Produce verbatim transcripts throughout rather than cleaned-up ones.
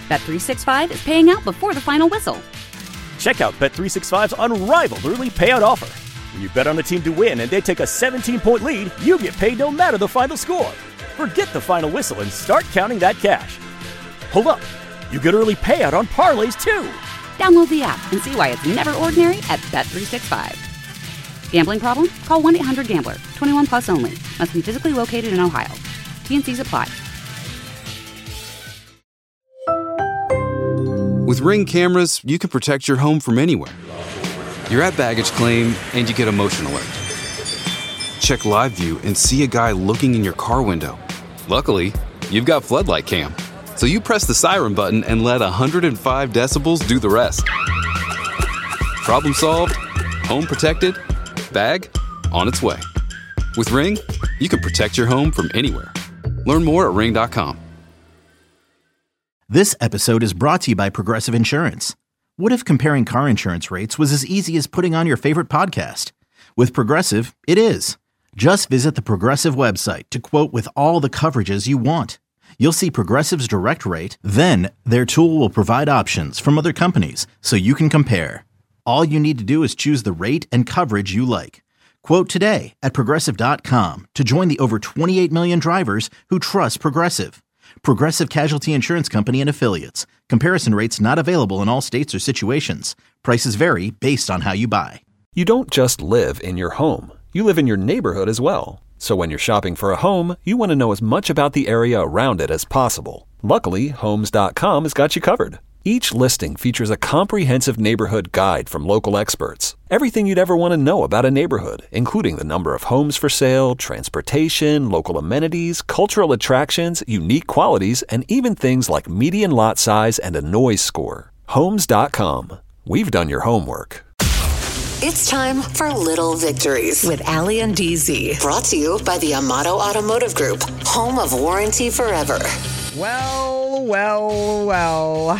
Bet three sixty-five is paying out before the final whistle. Check out Bet three sixty-five's unrivaled early payout offer. When you bet on a team to win and they take a seventeen-point lead, you get paid no matter the final score. Forget the final whistle and start counting that cash. Hold up. You get early payout on parlays, too. Download the app and see why it's never ordinary at Bet three sixty-five. Gambling problem? Call one eight hundred gambler. twenty-one plus only. Must be physically located in Ohio. T and Cs apply. With Ring cameras, you can protect your home from anywhere. You're at baggage claim and you get a motion alert. Check live view and see a guy looking in your car window. Luckily, you've got Floodlight Cam. So you press the siren button and let one hundred five decibels do the rest. Problem solved, home protected, bag on its way. With Ring, you can protect your home from anywhere. Learn more at ring dot com. This episode is brought to you by Progressive Insurance. What if comparing car insurance rates was as easy as putting on your favorite podcast? With Progressive, it is. Just visit the Progressive website to quote with all the coverages you want. You'll see Progressive's direct rate, then their tool will provide options from other companies so you can compare. All you need to do is choose the rate and coverage you like. Quote today at progressive dot com to join the over twenty-eight million drivers who trust Progressive. Progressive Casualty Insurance Company and Affiliates. Comparison rates not available in all states or situations. Prices vary based on how you buy. You don't just live in your home. You live in your neighborhood as well. So when you're shopping for a home, you want to know as much about the area around it as possible. Luckily, Homes dot com has got you covered. Each listing features a comprehensive neighborhood guide from local experts. Everything you'd ever want to know about a neighborhood, including the number of homes for sale, transportation, local amenities, cultural attractions, unique qualities, and even things like median lot size and a noise score. Homes dot com. We've done your homework. It's time for Little Victories with Allie and D Z. Brought to you by the Amato Automotive Group, home of warranty forever. Well, well, well.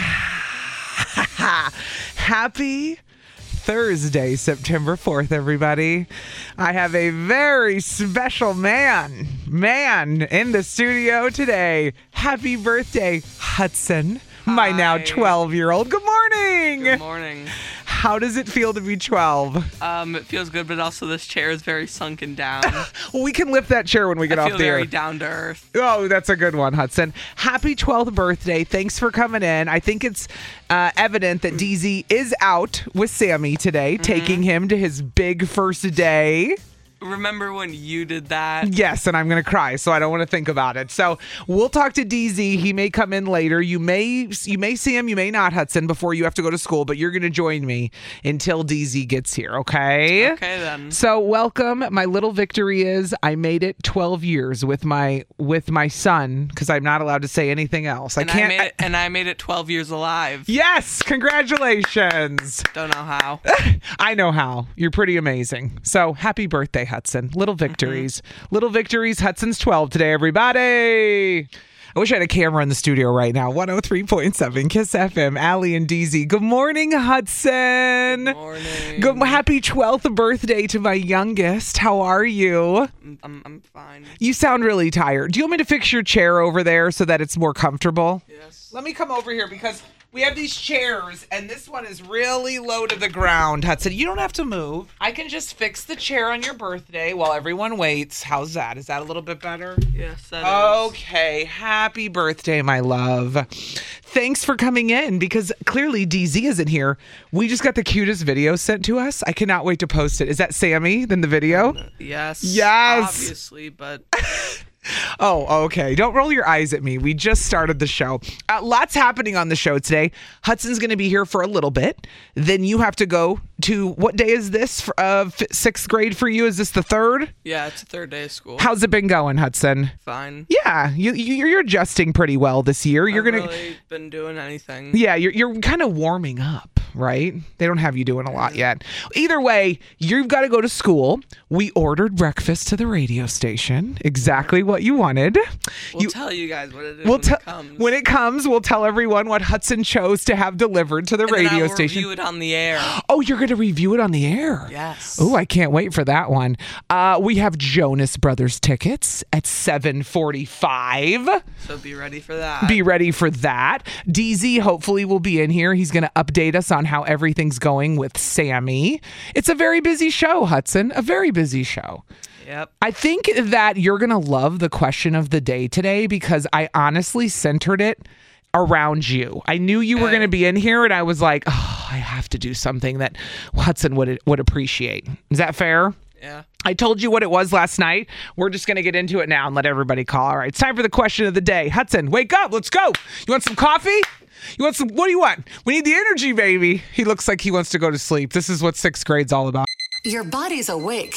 Happy Thursday, September fourth, everybody. I have a very special man, man in the studio today. Happy birthday, Hudson, Hi. My now twelve-year-old. Good morning. Good morning. How does it feel to be twelve? Um, it feels good, but also this chair is very sunken down. Well, we can lift that chair when we get I off feel the air. very down to earth. Oh, that's a good one, Hudson. Happy twelfth birthday. Thanks for coming in. I think it's uh, evident that D Z is out with Sammy today, mm-hmm. taking him to his big first day. Remember when you did that? Yes, and I'm going to cry, so I don't want to think about it. So we'll talk to D Z. He may come in later. You may you may see him, you may not, Hudson, before you have to go to school, but you're going to join me until D Z gets here, okay? Okay, then. So welcome. My little victory is I made it twelve years with my with my son, because I'm not allowed to say anything else. And I can't. I made it, and I made it twelve years alive. Yes! Congratulations. Don't know how. I know how. You're pretty amazing. So happy birthday, Hudson. Little victories. Mm-hmm. Little victories. Hudson's twelve today, everybody. I wish I had a camera in the studio right now. one oh three point seven Kiss F M. Allie and D Z. Good morning, Hudson. Good morning. Good, happy twelfth birthday to my youngest. How are you? I'm, I'm fine. You sound really tired. Do you want me to fix your chair over there so that it's more comfortable? Yes. Let me come over here because we have these chairs, and this one is really low to the ground, Hudson. You don't have to move. I can just fix the chair on your birthday while everyone waits. How's that? Is that a little bit better? Yes, that is. Okay. Happy birthday, my love. Thanks for coming in, because clearly D Z isn't here. We just got the cutest video sent to us. I cannot wait to post it. Is that Sammy in the video? Yes. Yes. Obviously, but... Oh, okay. Don't roll your eyes at me. We just started the show. Uh, lots happening on the show today. Hudson's going to be here for a little bit. Then you have to go to, what day is this? For, uh, sixth grade for you? Is this the third? Yeah, it's the third day of school. How's it been going, Hudson? Fine. Yeah, you, you, you're adjusting pretty well this year. You're I've gonna. really been doing anything. Yeah, you're you're kind of warming up, right? They don't have you doing a lot yet. Either way, you've got to go to school. We ordered breakfast to the radio station. Exactly what you wanted. We'll you, tell you guys what it is we'll when te- it comes. When it comes, we'll tell everyone what Hudson chose to have delivered to the and radio then I will station. review it on the air. Oh, you're going to review it on the air? Yes. Oh, I can't wait for that one. Uh, we have Jonas Brothers tickets at seven forty-five. So be ready for that. Be ready for that. D Z hopefully will be in here. He's going to update us on how everything's going with Sammy. It's a very busy show, Hudson. A very busy show. Yep. I think that you're going to love the question of the day today because I honestly centered it around you. I knew you were going to be in here and I was like, oh, I have to do something that Hudson would would appreciate. Is that fair? Yeah. I told you what it was last night. We're just going to get into it now and let everybody call. All right, it's time for the question of the day. Hudson, wake up. Let's go. You want some coffee? You want some? What do you want? We need the energy, baby. He looks like he wants to go to sleep. This is what sixth grade's all about. Your body's awake,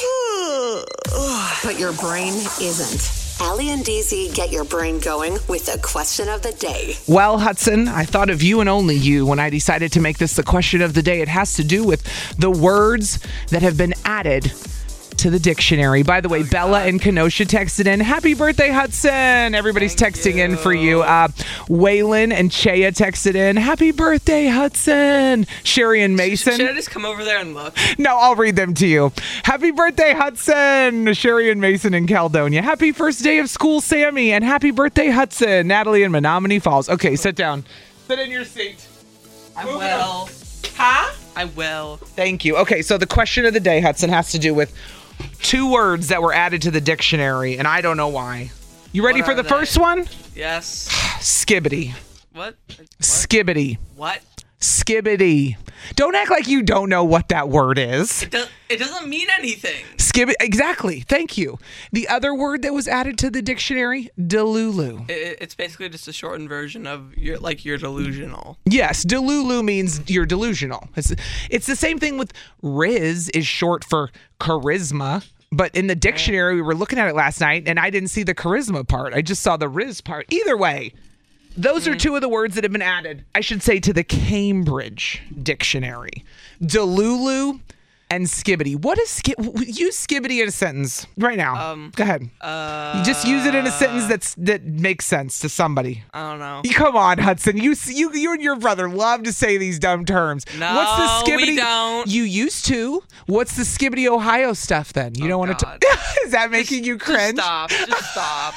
but your brain isn't. Allie and D Z get your brain going with the question of the day. Well, Hudson, I thought of you and only you when I decided to make this the question of the day. It has to do with the words that have been added to the dictionary. By the way, oh, Bella and Kenosha texted in, happy birthday, Hudson. Everybody's Thank texting you. in for you. Uh, Waylon and Chaya texted in, happy birthday, Hudson. Sherry and Mason. Should I just come over there and look? No, I'll read them to you. Happy birthday, Hudson. Sherry and Mason in Caledonia. Happy first day of school, Sammy. And happy birthday, Hudson. Natalie in Menominee Falls. Okay, sit down. Sit in your seat. I Move will. Huh? I will. Thank you. Okay, so the question of the day, Hudson, has to do with two words that were added to the dictionary, and I don't know why. You ready What for are the they? first one? Yes. Skibbity. What? What? Skibbity. What? Skibbity. Don't act like you don't know what that word is. It, does, it doesn't mean anything. Skibbity. Exactly. Thank you. The other word that was added to the dictionary, delulu. It, it's basically just a shortened version of you're like you're delusional. Yes, delulu means you're delusional. It's, it's the same thing with Riz is short for charisma. But in the dictionary, we were looking at it last night, and I didn't see the charisma part. I just saw the Riz part. Either way, those mm-hmm. are two of the words that have been added, I should say, to the Cambridge Dictionary. Delulu and skibbity. What is skib? Use skibbity in a sentence right now. Um, Go ahead. Uh, you just use it in a sentence that's that makes sense to somebody. I don't know. Come on, Hudson. You you you and your brother love to say these dumb terms. No, What's the skibbity? we don't. You used to. What's the skibbity Ohio stuff then? You oh, don't want to. Is that making just, you cringe? Just stop. Just stop.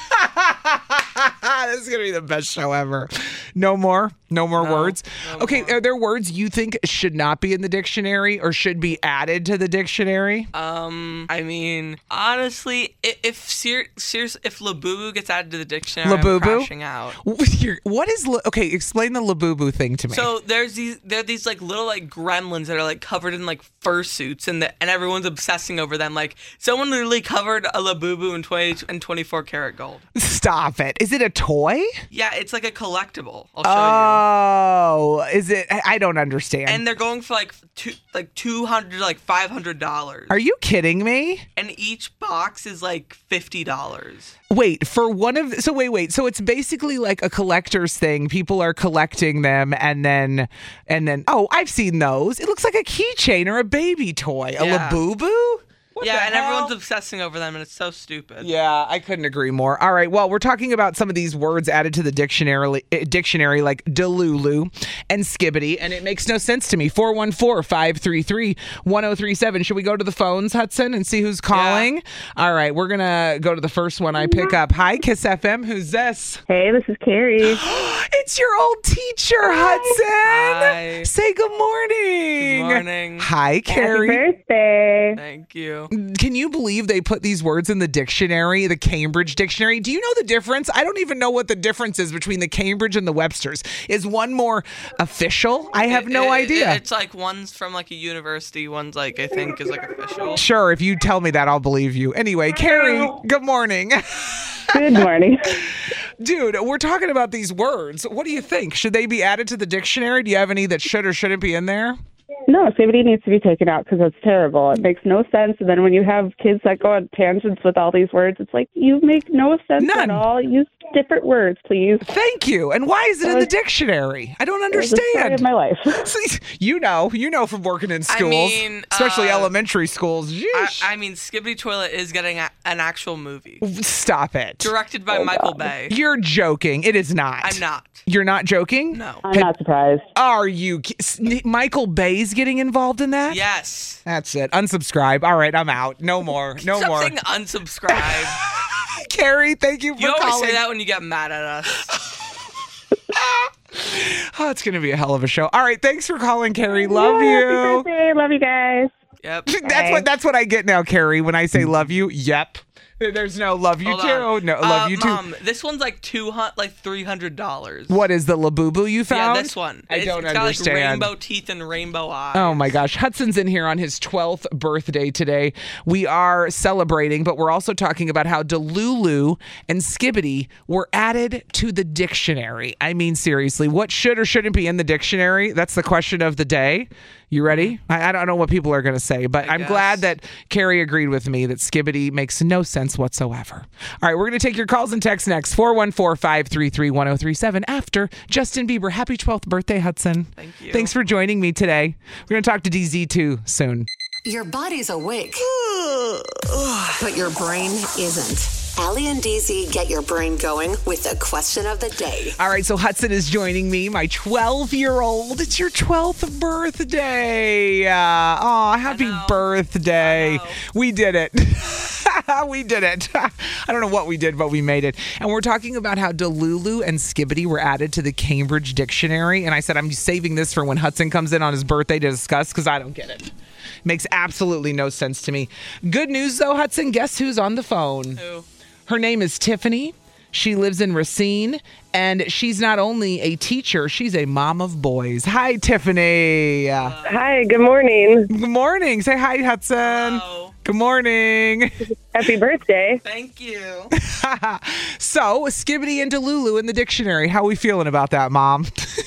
This is gonna be the best show ever. No more. No more no, words. No okay, more. Are there words you think should not be in the dictionary or should be added to the dictionary? Um, I mean, honestly, if if, ser- serious, if Labubu gets added to the dictionary, Labubu? I'm crashing out. What is la- okay? Explain the Labubu thing to me. So there's these there are these like little like gremlins that are like covered in like fursuits and the, and everyone's obsessing over them. Like someone literally covered a Labubu in twenty and twenty-four karat gold. Stop it! Is it a toy? Yeah, it's like a collectible. I'll show oh, you. Is it? I don't understand. And they're going for like two, like two hundred, like five hundred dollars. Are you kidding me? And each box is like fifty dollars. Wait, for one of so wait, wait. So it's basically like a collector's thing. People are collecting them, and then and then oh, I've seen those. It looks like a keychain or a baby toy. Yeah. A Labubu. What yeah, the and hell? everyone's obsessing over them, and it's so stupid. Yeah, I couldn't agree more. All right, well, we're talking about some of these words added to the dictionary, dictionary like delulu and skibbity, and it makes no sense to me. four one four, five three three, one oh three seven. Should we go to the phones, Hudson, and see who's calling? Yeah. All right, we're going to go to the first one I pick up. Hi, Kiss F M. Who's this? Hey, this is Carrie. It's your old teacher, Hudson. Hi. Say good morning. Good morning. Hi, Carrie. Happy birthday. Thank you. Can you believe they put these words in the dictionary, the Cambridge Dictionary? Do you know the difference? I don't even know what the difference is between the Cambridge and the Webster's. Is one more official? I have It- no it- idea. it- it's like one's from like a university, one's like I think is like official. Sure, if you tell me that, I'll believe you. Anyway, Carrie, good morning. Good morning. Dude, we're talking about these words. What do you think? Should they be added to the dictionary? Do you have any that should or shouldn't be in there? No, skibbity needs to be taken out because it's terrible. It makes no sense. And then when you have kids that go on tangents with all these words, it's like, you make no sense None. at all. Use different words, please. Thank you. And why is it in the dictionary? I don't It was the story understand. of my life. See, you know, you know from working in I schools, mean, especially uh, elementary schools. I, Yeesh. I mean, Skibbity Toilet is getting a, an actual movie Stop it. directed by Michael Bay. You're joking. It is not. I'm not. You're not joking? No. I'm not surprised. Are you? ki- S- Michael Bay's getting involved in that? Yes. That's it. Unsubscribe. All right, I'm out. No more. No Stop more. saying unsubscribe. Carrie, thank you for You always calling. say that when you get mad at us. Oh, it's going to be a hell of a show. All right, thanks for calling, Carrie. Love Yeah, you. Happy birthday. Love you guys. Yep. That's what that's what I get now, Carrie. When I say love you, yep. There's no love you Hold too. on. No, love Uh, you too. Mom, this one's like two hundred, like three hundred dollars. What is the Labubu you found? Yeah, this one. I It's- don't it's understand. got like rainbow teeth and rainbow eyes. Oh my gosh. Hudson's in here on his twelfth birthday today. We are celebrating, but we're also talking about how Delulu and Skibbity were added to the dictionary. I mean, seriously, what should or shouldn't be in the dictionary? That's the question of the day. You ready? I, I don't know what people are going to say, but I I'm guess. glad that Carrie agreed with me that Skibbity makes no sense whatsoever. All right, we're going to take your calls and texts next. four one four, five three three, one oh three seven after Justin Bieber. Happy twelfth birthday, Hudson. Thank you. Thanks for joining me today. We're going to talk to D Z too soon. Your body's awake, but your brain isn't. Allie and D Z get your brain going with the question of the day. All right, so Hudson is joining me, my twelve-year-old. It's your twelfth birthday. Uh, aw, happy know. birthday. I know. We did it. We did it. I don't know what we did, but we made it. And we're talking about how Delulu and Skibbity were added to the Cambridge Dictionary. And I said I'm saving this for when Hudson comes in on his birthday to discuss because I don't get it. Makes absolutely no sense to me. Good news, though, Hudson. Guess who's on the phone? Who? Her name is Tiffany. She lives in Racine, and she's not only a teacher, she's a mom of boys. Hi, Tiffany. Uh, Hi, good morning. good morning. Say hi, Hudson. Hello. Good morning. Happy birthday. Thank you. So, Skibbity and Delulu in the dictionary. How are we feeling about that, Mom?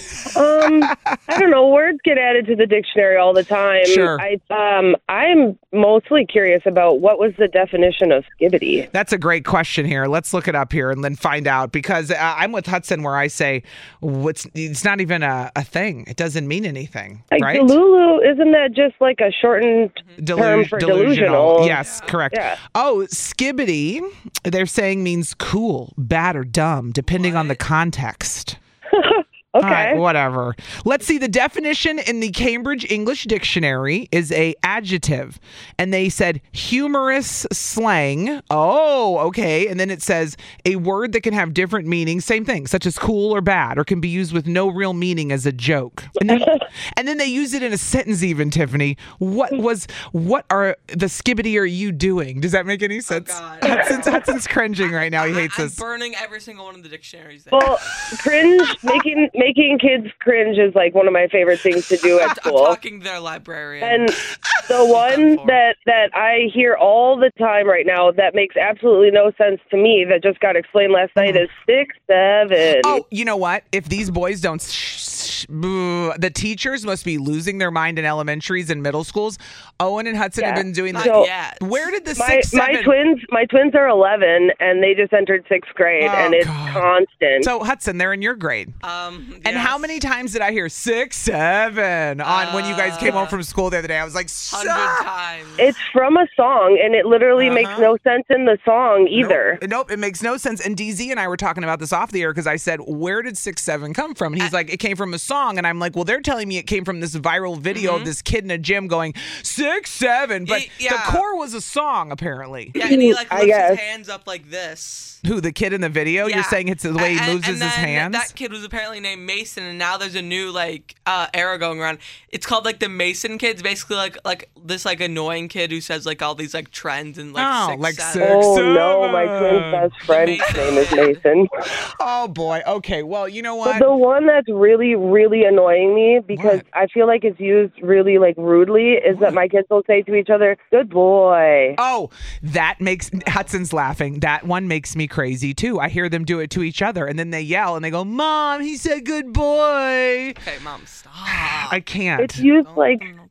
Um, I don't know. Words get added to the dictionary all the time. Sure. I um, I'm mostly curious about what was the definition of skibbity. That's a great question here. Let's look it up here and then find out because uh, I'm with Hudson where I say what's it's not even a, a thing. It doesn't mean anything, Like right? Delulu, isn't that just like a shortened term Delu- for delusional? Yes, correct. Yeah. Oh, skibbity, they're saying means cool, bad, or dumb, depending on the context. Okay. All right, whatever. Let's see. The definition in the Cambridge English Dictionary is a adjective, and they said humorous slang. Oh, okay. And then it says a word that can have different meanings. Same thing, such as cool or bad, or can be used with no real meaning as a joke. And then, and then they use it in a sentence. Even Tiffany, what was what are the skibbity are you doing? Does that make any sense? God. Hudson's, Hudson's cringing right now. He I, hates I'm us. burning every single one of the dictionaries. There. Well, cringe, making making kids cringe is like one of my favorite things to do I'm, at I'm school. talking to their librarian. And the one for. that, that I hear all the time right now that makes absolutely no sense to me that just got explained last night is six, seven. Oh, you know what? If these boys don't, sh- sh- boo, the teachers must be losing their mind in elementaries and middle schools. Owen and Hudson Yeah. have been doing Not that. So- yet. Where did the my six, my seven? twins my twins are eleven and they just entered sixth grade Oh, and it's God. constant. So Hudson, they're in your grade. Um, And yes. how many times did I hear six, seven on when you guys came home from school the other day? I was like, Hundred "Stop." times. It's from a song and it literally Uh-huh. makes no sense in the song either. Nope. nope, it makes no sense. And D Z and I were talking about this off the air because I said, where did six, seven come from? And he's like, it came from a song. And I'm like, well, they're telling me it came from this viral video of this kid in a gym going, six, seven. But Y- yeah. the core was a song, apparently. Yeah, and he like I lifts guess. his hands up like this. Who, the kid in the video? Yeah. You're saying it's the way he And- moves and his then hands? That kid was apparently named Mason, and now there's a new like uh, era going around. It's called like the Mason kids, basically like like this like annoying kid who says like all these like trends and like Oh, six, like seven. six. Oh no, my twin's best friend's Mason. name is Mason. Oh, boy. Okay, well, you know what? But the one that's really, really annoying me because What? I feel like it's used really like rudely is that my kids will say to each other, "Good boy." Oh, that makes Hudson's laughing. That one makes me crazy too. I hear them do it to each other and then they yell and they go, "Mom, he said good boy." Okay, mom, stop. I can't. It's used like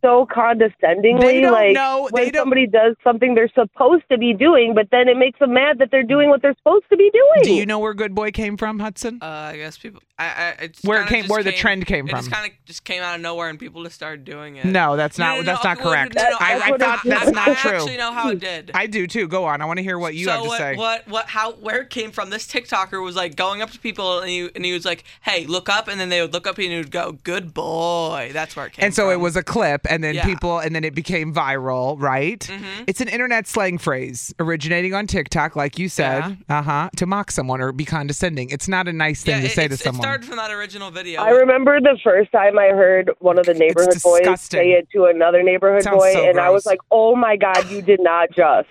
so condescendingly. They don't like know- when they don't- somebody does something they're supposed to be doing, but then it makes them mad that they're doing what they're supposed to be doing. Do you know where Good Boy came from, Hudson? Uh, I guess people. I, I it Where it kinda came- just where the trend came it from. just kind of just came out of nowhere, and people just started doing it. No, that's No, not no, no, that's okay, not well, correct. no, no, I, that's I what thought it- that's I, not I true. actually know how it did. I do too. Go on. I want to hear what you so have to what, say. what what how where it came from? This TikToker was like going up to people and he and he was like, "Hey, look up," and then they would look up and he would go, "Good boy." That's where it came. And so from. it was a clip, and then Yeah. people, and then it became viral, right? Mhm. It's an internet slang phrase originating on TikTok, like you said, uh huh, to mock someone or be condescending. It's not a nice thing yeah, to it, say to it's- someone. It started from that original video. I remember the first time I heard one of the neighborhood boys disgusting. say it to another neighborhood Sounds boy, so and I was gross. like, "Oh my God, you did not just."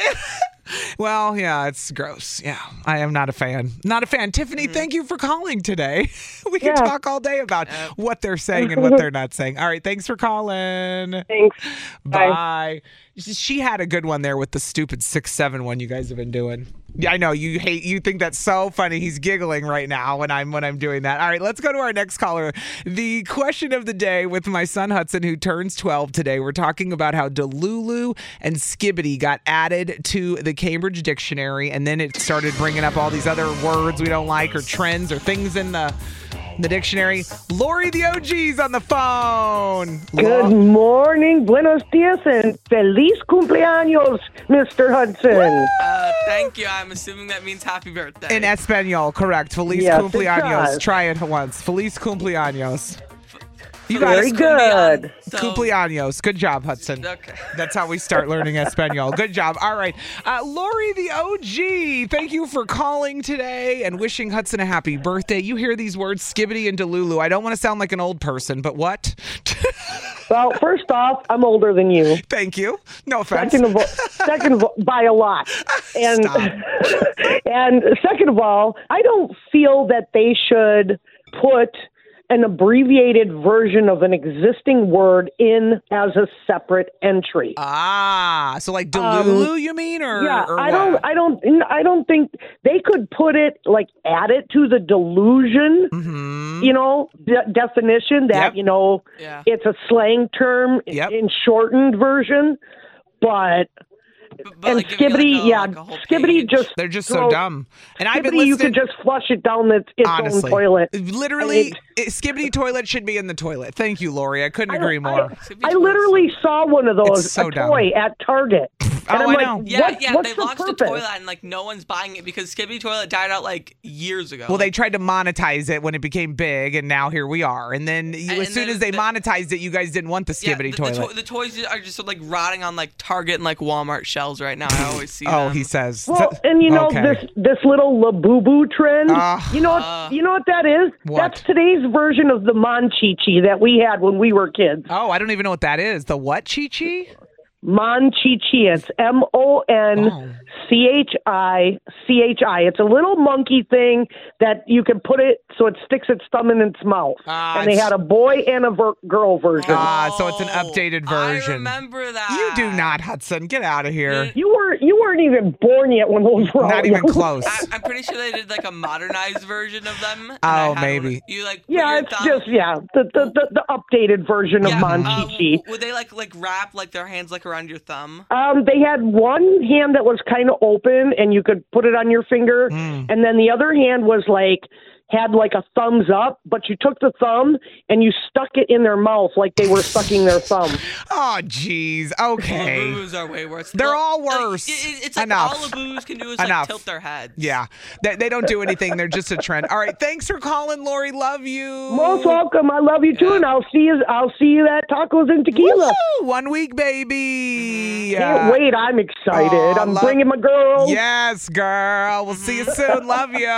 Well, yeah, it's gross. Yeah, I am not a fan. Not a fan. Tiffany, thank you for calling today. We can Yeah. talk all day about what they're saying and what they're not saying. All right, thanks for calling. Thanks. Bye. Bye. She had a good one there with the stupid six seven one you guys have been doing. Yeah, I know you hate. You think that's so funny. He's giggling right now when I'm when I'm doing that. All right, let's go to our next caller. The question of the day with my son Hudson, who turns twelve today. We're talking about how Delulu and Skibbity got added to the Cambridge Dictionary, and then it started bringing up all these other words we don't like or trends or things in the the dictionary. Lori the O G's on the phone. Good morning, buenos dias, and feliz cumpleaños, Mister Hudson. Uh, thank you. I'm assuming that means happy birthday. In Espanol, correct. Feliz Yes, it cumpleaños. does. Try it once. Feliz cumpleaños. You got Very it. good. So- Cumpleaños. Good job, Hudson. Okay. That's how we start learning Espanol. Good job. All right. Uh, Lori the O G, thank you for calling today and wishing Hudson a happy birthday. You hear these words, Skibbity and Delulu. I don't want to sound like an old person, but what? Well, first off, I'm older than you. Thank you. No offense. Second of all, second of all, by a lot. And and second of all, I don't feel that they should put an abbreviated version of an existing word in as a separate entry. Ah, so like Delulu, you mean, or Yeah, or I what? don't, I don't, I don't think they could put it like add it to the delusion, Mhm. you know, de- definition that Yep. you know Yeah. it's a slang term Yep. in shortened version, but. But, but And like, give you, like, Skibbity, a- yeah, like a whole Skibbity page. just They're just so throw- dumb. And I've been Skibbity, you listening. could just flush it down its, its Honestly, own toilet. literally, it, Skibbity toilet should be in the toilet. Thank you, Lori. I couldn't I- agree more. I, I literally saw one of those, It's so a dumb. toy at Target. Oh, and I'm I like, know. Yeah, what, yeah, what's they the launched a purpose? toilet and like no one's buying it because Skibbity Toilet died out like years ago. Well, they tried to monetize it when it became big, and now here we are. And then you, And- as and soon then as they the- monetized it, you guys didn't want the yeah, Skibbity the, toilet. The, to- the toys are just like rotting on like Target and like Walmart shelves right now. I always see oh, them. he says. Well, and you know Okay. this this little labubu trend. Ah. you know what? You know what that is? What? That's today's version of the Monchichi that we had when we were kids. Oh, I don't even know what that is. The what, Chi Chi? Monchichi. It's M O N C H I C H I. It's a little monkey thing that you can put it so it sticks its thumb in its mouth. Ah, and they it's- had a boy and a ver- girl version. Ah, so it's an Oh, updated I version. remember that. You do not, Hudson. Get out of here. you were you weren't even born yet when those were Not out. even close. I, I'm pretty sure they did like a modernized version of them. and Oh, I had maybe. one- You like put Yeah, your it's thumb- just yeah, the the, the, the updated version yeah, of uh, Monchichi. w- would they like like wrap like their hands like around your thumb? Um, they had one hand that was kind of open, and you could put it on your finger, Mm. and then the other hand was like had like a thumbs up, but you took the thumb and you stuck it in their mouth like they were sucking their thumb. Oh, jeez. Okay. Labubu's are way worse. They're Well, all like, worse. it- it- it's like Enough. all Labubu's can do is like Enough. tilt their heads. Yeah. They, they don't do anything. They're just a trend. All right. Thanks for calling, Lori. Love you. Most welcome. I love you too, and I'll see you. I'll see you at Tacos and Tequila. Woo! One week, baby. Can't Uh, wait. I'm excited. oh, I'm love- bringing my girls. Yes, girl. We'll see you soon. Love you.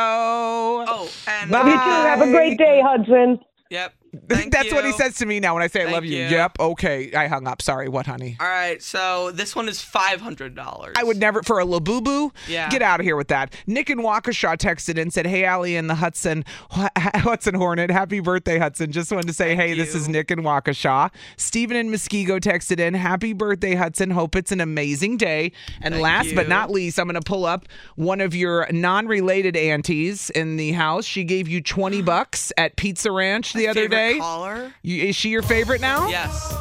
Oh, and Love you too. Have a great day, Hudson. Yep. Thank That's what he you. says to me now when I say I Thank love you. you. Yep. Okay. I hung up. Sorry. What, honey? All right, so this one is five hundred dollars. I would never, for a Labubu, Yeah. get out of here with that. Nick and Waukesha texted in, said, hey, Allie and the Hudson, Hudson Hornet, happy birthday, Hudson. Just wanted to say, Thank hey, this you. is Nick and Waukesha. Stephen and Muskego texted in, happy birthday, Hudson. Hope it's an amazing day. And Thank last but you. not least, I'm going to pull up one of your non-related aunties in the house. She gave you twenty bucks at Pizza Ranch the other Favorite day. caller? You, is she your favorite now? Yes.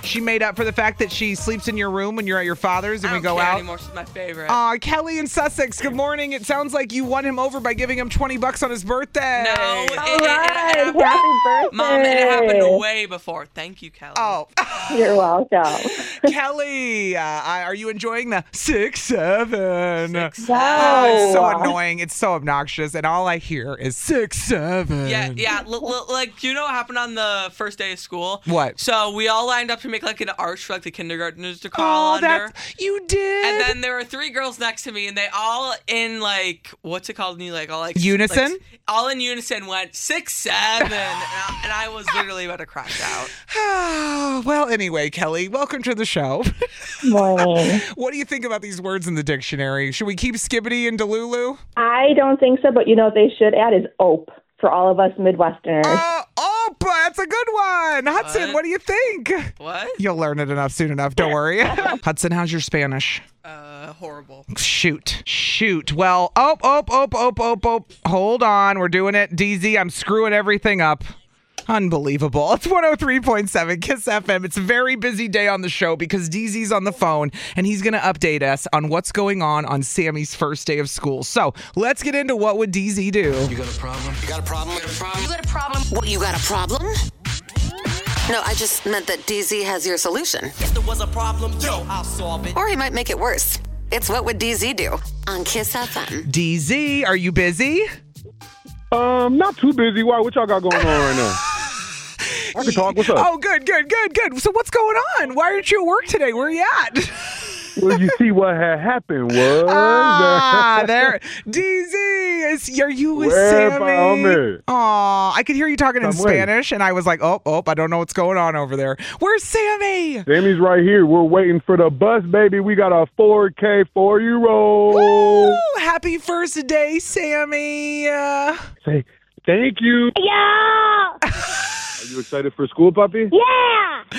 She made up for the fact that she sleeps in your room when you're at your father's and I we don't go care out. anymore. She's my favorite. Aw, Kelly in Sussex, good morning. It sounds like you won him over by giving him twenty bucks on his birthday. No, it, it, All it, it right, happened. happy birthday. Mom, it happened way before. Thank you, Kelly. Oh, You're welcome. Kelly, uh, are you enjoying the six seven? Six, No. Oh, it's so Oh. annoying. It's so obnoxious, and all I hear is six seven. Yeah, yeah. L- l- like, do you know what happened on the first day of school? What? So we all lined up to make like an arch for like the kindergartners to crawl Oh, under. that's you did. And then there were three girls next to me, and they all in like what's it called? And you like all like Unison? like, all in unison went six seven, and, I, and I was literally about to crash out. Well, anyway, Kelly, welcome to the show. Morning. What do you think about these words in the dictionary? Should we keep Skibbity and Delulu? I don't think so, but you know what they should add is ope for all of us Midwesterners. Uh, oh, but that's a good one. Hudson, what? What? do you think? What? You'll learn it enough soon enough. Don't worry. Hudson, how's your Spanish? Uh, horrible. Shoot. Shoot. Well, oh, oh, oh, oh, oh, oh. Hold on. We're doing it. D Z, I'm screwing everything up. Unbelievable. It's one oh three point seven Kiss F M. It's a very busy day on the show because D Z's on the phone and he's going to update us on what's going on on Sammy's first day of school. So let's get into what would D Z do. You got a problem? You got a problem? You got a problem? You got a problem? What, you got a problem? No, I just meant that D Z has your solution. If there was a problem, yo, I'll solve it. Or he might make it worse. It's What Would D Z Do on Kiss F M. D Z, are you busy? Um, not too busy. Why? What y'all got going on right now? I can talk. What's up? Oh, good, good, good, good. So what's going on? Why aren't you at work today? Where are you at? Well, you see what had happened was. Ah, there. D Z, is, are you with Where Sammy? found me? Aw, I could hear you talking in I'm waiting. Spanish, and I was like, oh, oh, I don't know what's going on over there. Where's Sammy? Sammy's right here. We're waiting for the bus, baby. We got a four K four-year-old. Woo! Happy first day, Sammy. Uh, Say thank you. Yeah! Are you excited for school, puppy? Yeah!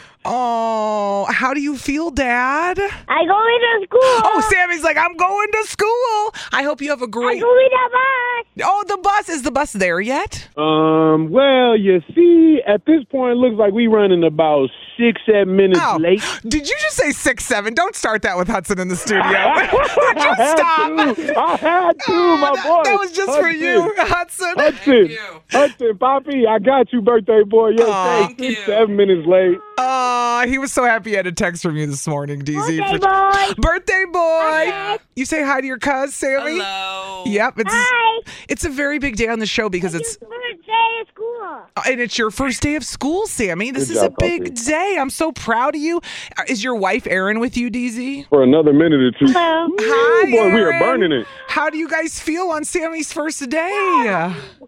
oh, how do you feel, Dad? I go into school. Oh, Sammy's like, I'm going to school. I hope you have a I great. go in the bus. Oh, the bus. Is the bus there yet? Um, well, you see, at this point, it looks like we running about six, seven minutes Oh, late. did you just say six, seven? Don't start that with Hudson in the studio. Would I you had stop? to. I had to, Oh, my that, boy. that was just for you, Hudson. Hudson, you. Hudson, Poppy, I got you, birthday boy. Yes, Aw. hey, Thank six, you. seven minutes late. Uh, he was so happy he had a text from you this morning, D Z. Birthday boy. Birthday boy. You say hi to your cuz, Sammy? Hello. Yep. It's, Hi. it's a very big day on the show because it's It's first day of school. and it's your first day of school, Sammy. This Good is job, a big Poppy. day. I'm so proud of you. Uh, Is your wife Erin with you, D Z? For another minute or two. Hello. Hi, boy, we are Erin. burning it. How do you guys feel on Sammy's first day?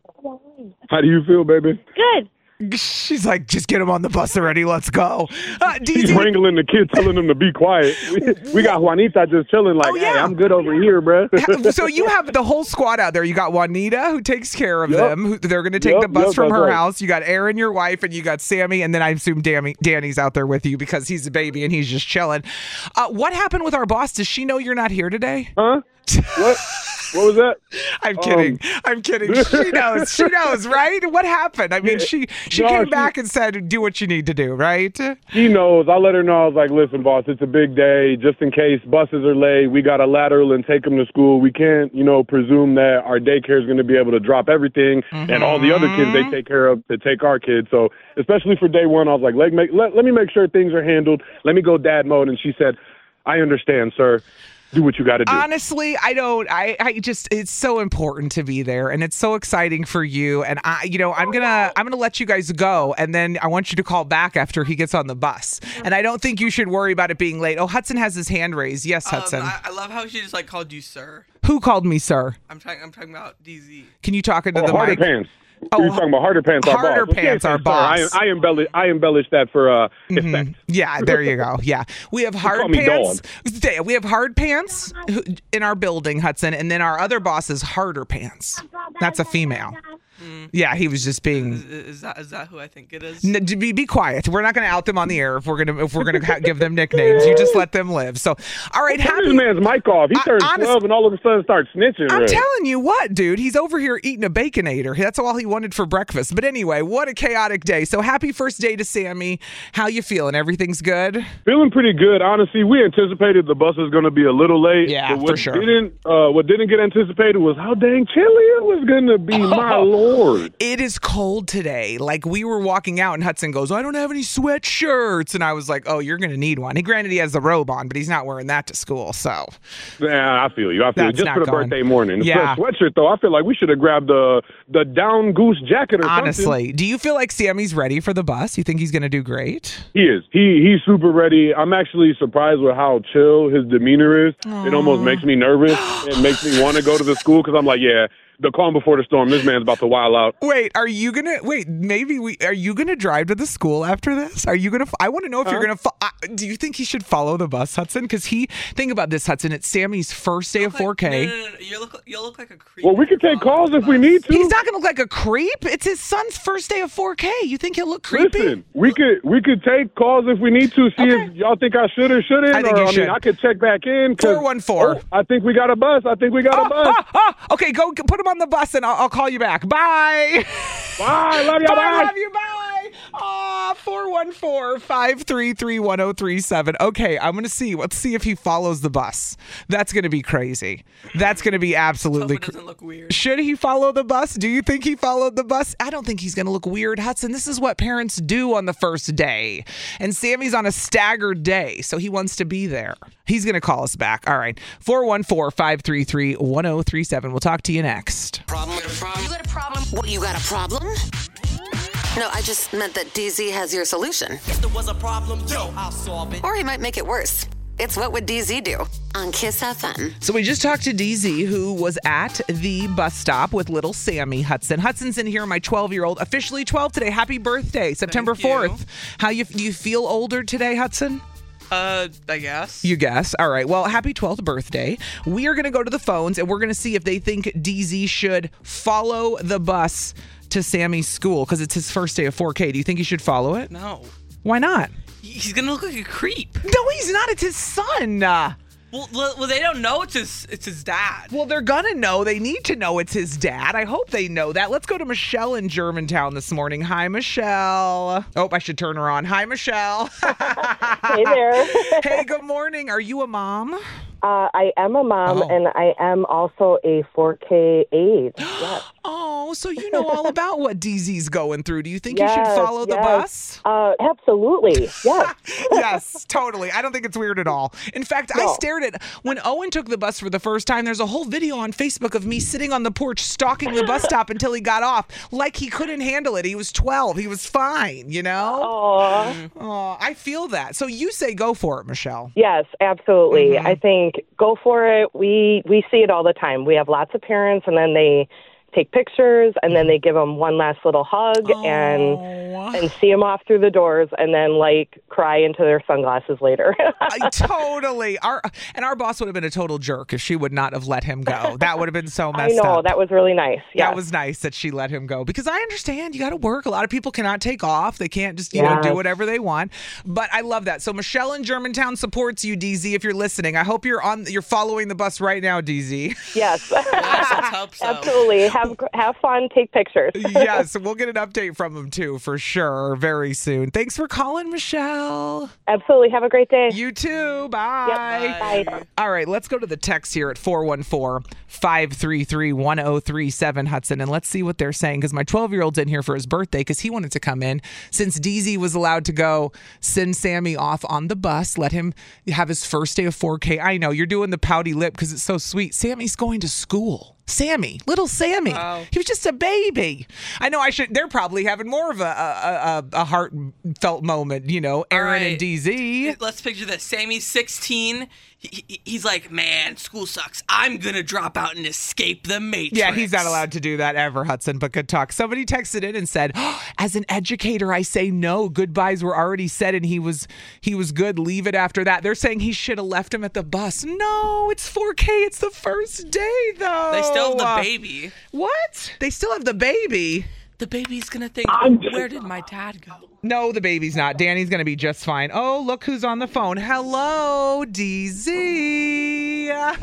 How do you feel, baby? Good. She's like, just get him on the bus already. Let's go. Uh, He's D Z, wrangling the kids, telling them to be quiet. We, we got Juanita just chilling like, Oh, hey, yeah. I'm good over here, bruh. so you have the whole squad out there. You got Juanita, who takes care of Yep. them. Who, they're going to take Yep, the bus yep, from that's her right. house. You got Erin, your wife, and you got Sammy. And then I assume Danny, Danny's out there with you because he's a baby and he's just chilling. Uh, what happened with our boss? Does she know you're not here today? Huh? What? What was that? I'm kidding. Um, I'm kidding. She knows. She knows, right? What happened? I mean, she she No, came she- back and said, "Do what you need to do," right? She knows. I let her know. I was like, listen, boss, it's a big day. Just in case buses are late, we got to lateral and take them to school. We can't, you know, presume that our daycare is going to be able to drop everything and all the other kids they take care of to take our kids. So especially for day one, I was like, let, make, let, let me make sure things are handled. Let me go dad mode. And she said, I understand, sir. Do what you got to do. Honestly, I don't. I, I just. It's so important to be there, and it's so exciting for you. And I, you know, I'm gonna, I'm gonna let you guys go, and then I want you to call back after he gets on the bus. And I don't think you should worry about it being late. Oh, Hudson has his hand raised. Yes, Um, Hudson. I, I love how she just like called you sir. Who called me, sir? I'm talking. I'm talking about D Z. Can you talk into Oh, the harder mic? pants. Oh, You're talking about harder pants, our Harder boss. Okay, Pants, our sir, boss. I, I, embellish, I embellish that for uh, effect. Yeah, there you go. Yeah, we have hard call me pants. We have hard pants in our building, Hudson, and then our other boss is harder pants. That's a female. Mm. Yeah, he was just being. Is, is that is that who I think it is? N- be be quiet. We're not going to out them on the air if we're going to if we're going to ha- give them nicknames. You just let them live. So, all right. Turn Happy. this man's mic off. He I- turns honest- twelve and all of a sudden starts snitching. I'm Ray. telling you what, dude. He's over here eating a Baconator. That's all he wanted for breakfast. But anyway, what a chaotic day. So happy first day to Sammy. How you feeling? Everything's good? Feeling pretty good, honestly. We anticipated the bus was going to be a little late. Yeah, but what for sure. Didn't uh, what didn't get anticipated was how dang chilly it was going to be. My lord, it is cold today. Like we were walking out, and Hudson goes, "I don't have any sweatshirts," and I was like, "Oh, you're going to need one." He granted he has the robe on, but he's not wearing that to school. So, yeah, I feel you. I feel you. That's Just not for the going. birthday morning. The Yeah. sweatshirt though, I feel like we should have grabbed the the down goose jacket or honestly, something. do you feel like Sammy's ready for the bus? You think he's going to do great? He is. He he's super ready. I'm actually surprised with how chill his demeanor is. It almost makes me nervous. It makes me want to go to the school because I'm like, yeah, the calm before the storm. This man's about to wild out. Wait, are you gonna wait? Maybe we are you gonna drive to the school after this? Are you gonna? I want to know if Huh? you're gonna. Fo- uh, do you think he should follow the bus, Hudson? Because he think about this, Hudson. It's Sammy's first day of four K. No, no, no, no. You look, you look like a creep. Well, we can take calls if we need to. He's not gonna look like a creep. It's his son's first day of four K. You think he'll look creepy? Listen, we could we could take calls if we need to. See if y'all think I should or shouldn't. I think or, you I should. mean, I could check back in. four one four. I think we got a bus. I think we got a bus. Oh, oh, okay, go g- put him on the bus, and I'll, I'll call you back. Bye. Bye. Love you. Bye. Bye. Love you. Bye. Aw, four one four, five three three, one oh three seven. Okay, I'm going to see. Let's see if he follows the bus. That's going to be crazy. That's going to be absolutely Hope it doesn't look weird. Should he follow the bus? Do you think he followed the bus? I don't think he's going to look weird, Hudson. This is what parents do on the first day. And Sammy's on a staggered day, so he wants to be there. He's going to call us back. All right. four one four, five three three, one oh three seven. We'll talk to you next. Problem, got a problem. You got a problem? What, you got a problem? No, I just meant that D Z has your solution. If there was a problem, yo, I'll solve it. Or he might make it worse. It's What Would D Z Do on Kiss F M. So we just talked to D Z, who was at the bus stop with little Sammy Hudson. Hudson's in here, my twelve-year-old, officially twelve today. Happy birthday, September fourth. How you do you feel older today, Hudson? Uh, I guess. You guess. All right. Well, happy twelfth birthday. We are going to go to the phones, and we're going to see if they think D Z should follow the bus to Sammy's school because it's his first day of four K. Do you think he should follow it? No. Why not? He's gonna look like a creep. No, he's not. It's his son. Uh, Well, well, well, they don't know it's his it's his dad. Well, they're gonna know. They need to know it's his dad. I hope they know that. Let's go to Michelle in Germantown this morning. Hi, Michelle. Oh, I should turn her on. Hi, Michelle. Hey there. Hey, good morning. Are you a mom? Uh, I am a mom, Oh. and I am also a four K aide. Yes. Oh, so you know all about what D Z's going through. Do you think Yes, you should follow the yes. bus? Uh, absolutely. Yes. Yes, totally. I don't think it's weird at all. In fact, I No. stared at when Owen took the bus for the first time. There's a whole video on Facebook of me sitting on the porch stalking the bus stop until he got off, like he couldn't handle it. He was twelve. He was fine, you know? Aw. Oh, I feel that. So you say go for it, Michelle. Yes, absolutely. Mhm. I think go for it. We we see it all the time. We have lots of parents, and then they take pictures, and then they give them one last little hug and and see them off through the doors, and then like cry into their sunglasses later. I, totally. Our and our boss would have been a total jerk if she would not have let him go. That would have been so I messed know up. that was really nice. Yeah, That was nice that she let him go because I understand you got to work. A lot of people cannot take off. They can't just, you know, do Yes. whatever they want. But I love that. So Michelle in Germantown supports you, D Z, if you're listening. I hope you're on you're following the bus right now, D Z. Yes. Yes, let's hope so. Absolutely. Have have fun. Take pictures. Yes, we'll get an update from him too for sure very soon. Thanks for calling, Michelle. Absolutely. Have a great day. You too. Bye. Bye. All right, let's go to the text here at four one four, five three three, one oh three seven, Hudson, and let's see what they're saying because my twelve-year-old's in here for his birthday because he wanted to come in. Since D Z was allowed to go send Sammy off on the bus, let him have his first day of four K. I know, you're doing the pouty lip because it's so sweet. Sammy's going to school. Sammy, little Sammy. Wow. He was just a baby. I know I should. They're probably having more of a a, a, a heartfelt moment, you know, Aaron right. and D Z. Let's picture this. Sammy's sixteen. he, he's like, man, school sucks. I'm going to drop out and escape the Matrix. Yeah, he's not allowed to do that ever, Hudson, but good talk. Somebody texted in and said, oh, as an educator, I say no. Goodbyes were already said, and he was he was good. Leave it after that. They're saying he should have left him at the bus. No, it's four K. It's the first day, though. They still have the baby. What? They still have the baby? The baby's going to think, where did my dad go? No, the baby's not. Danny's going to be just fine. Oh, look who's on the phone. Hello, D Z. ah,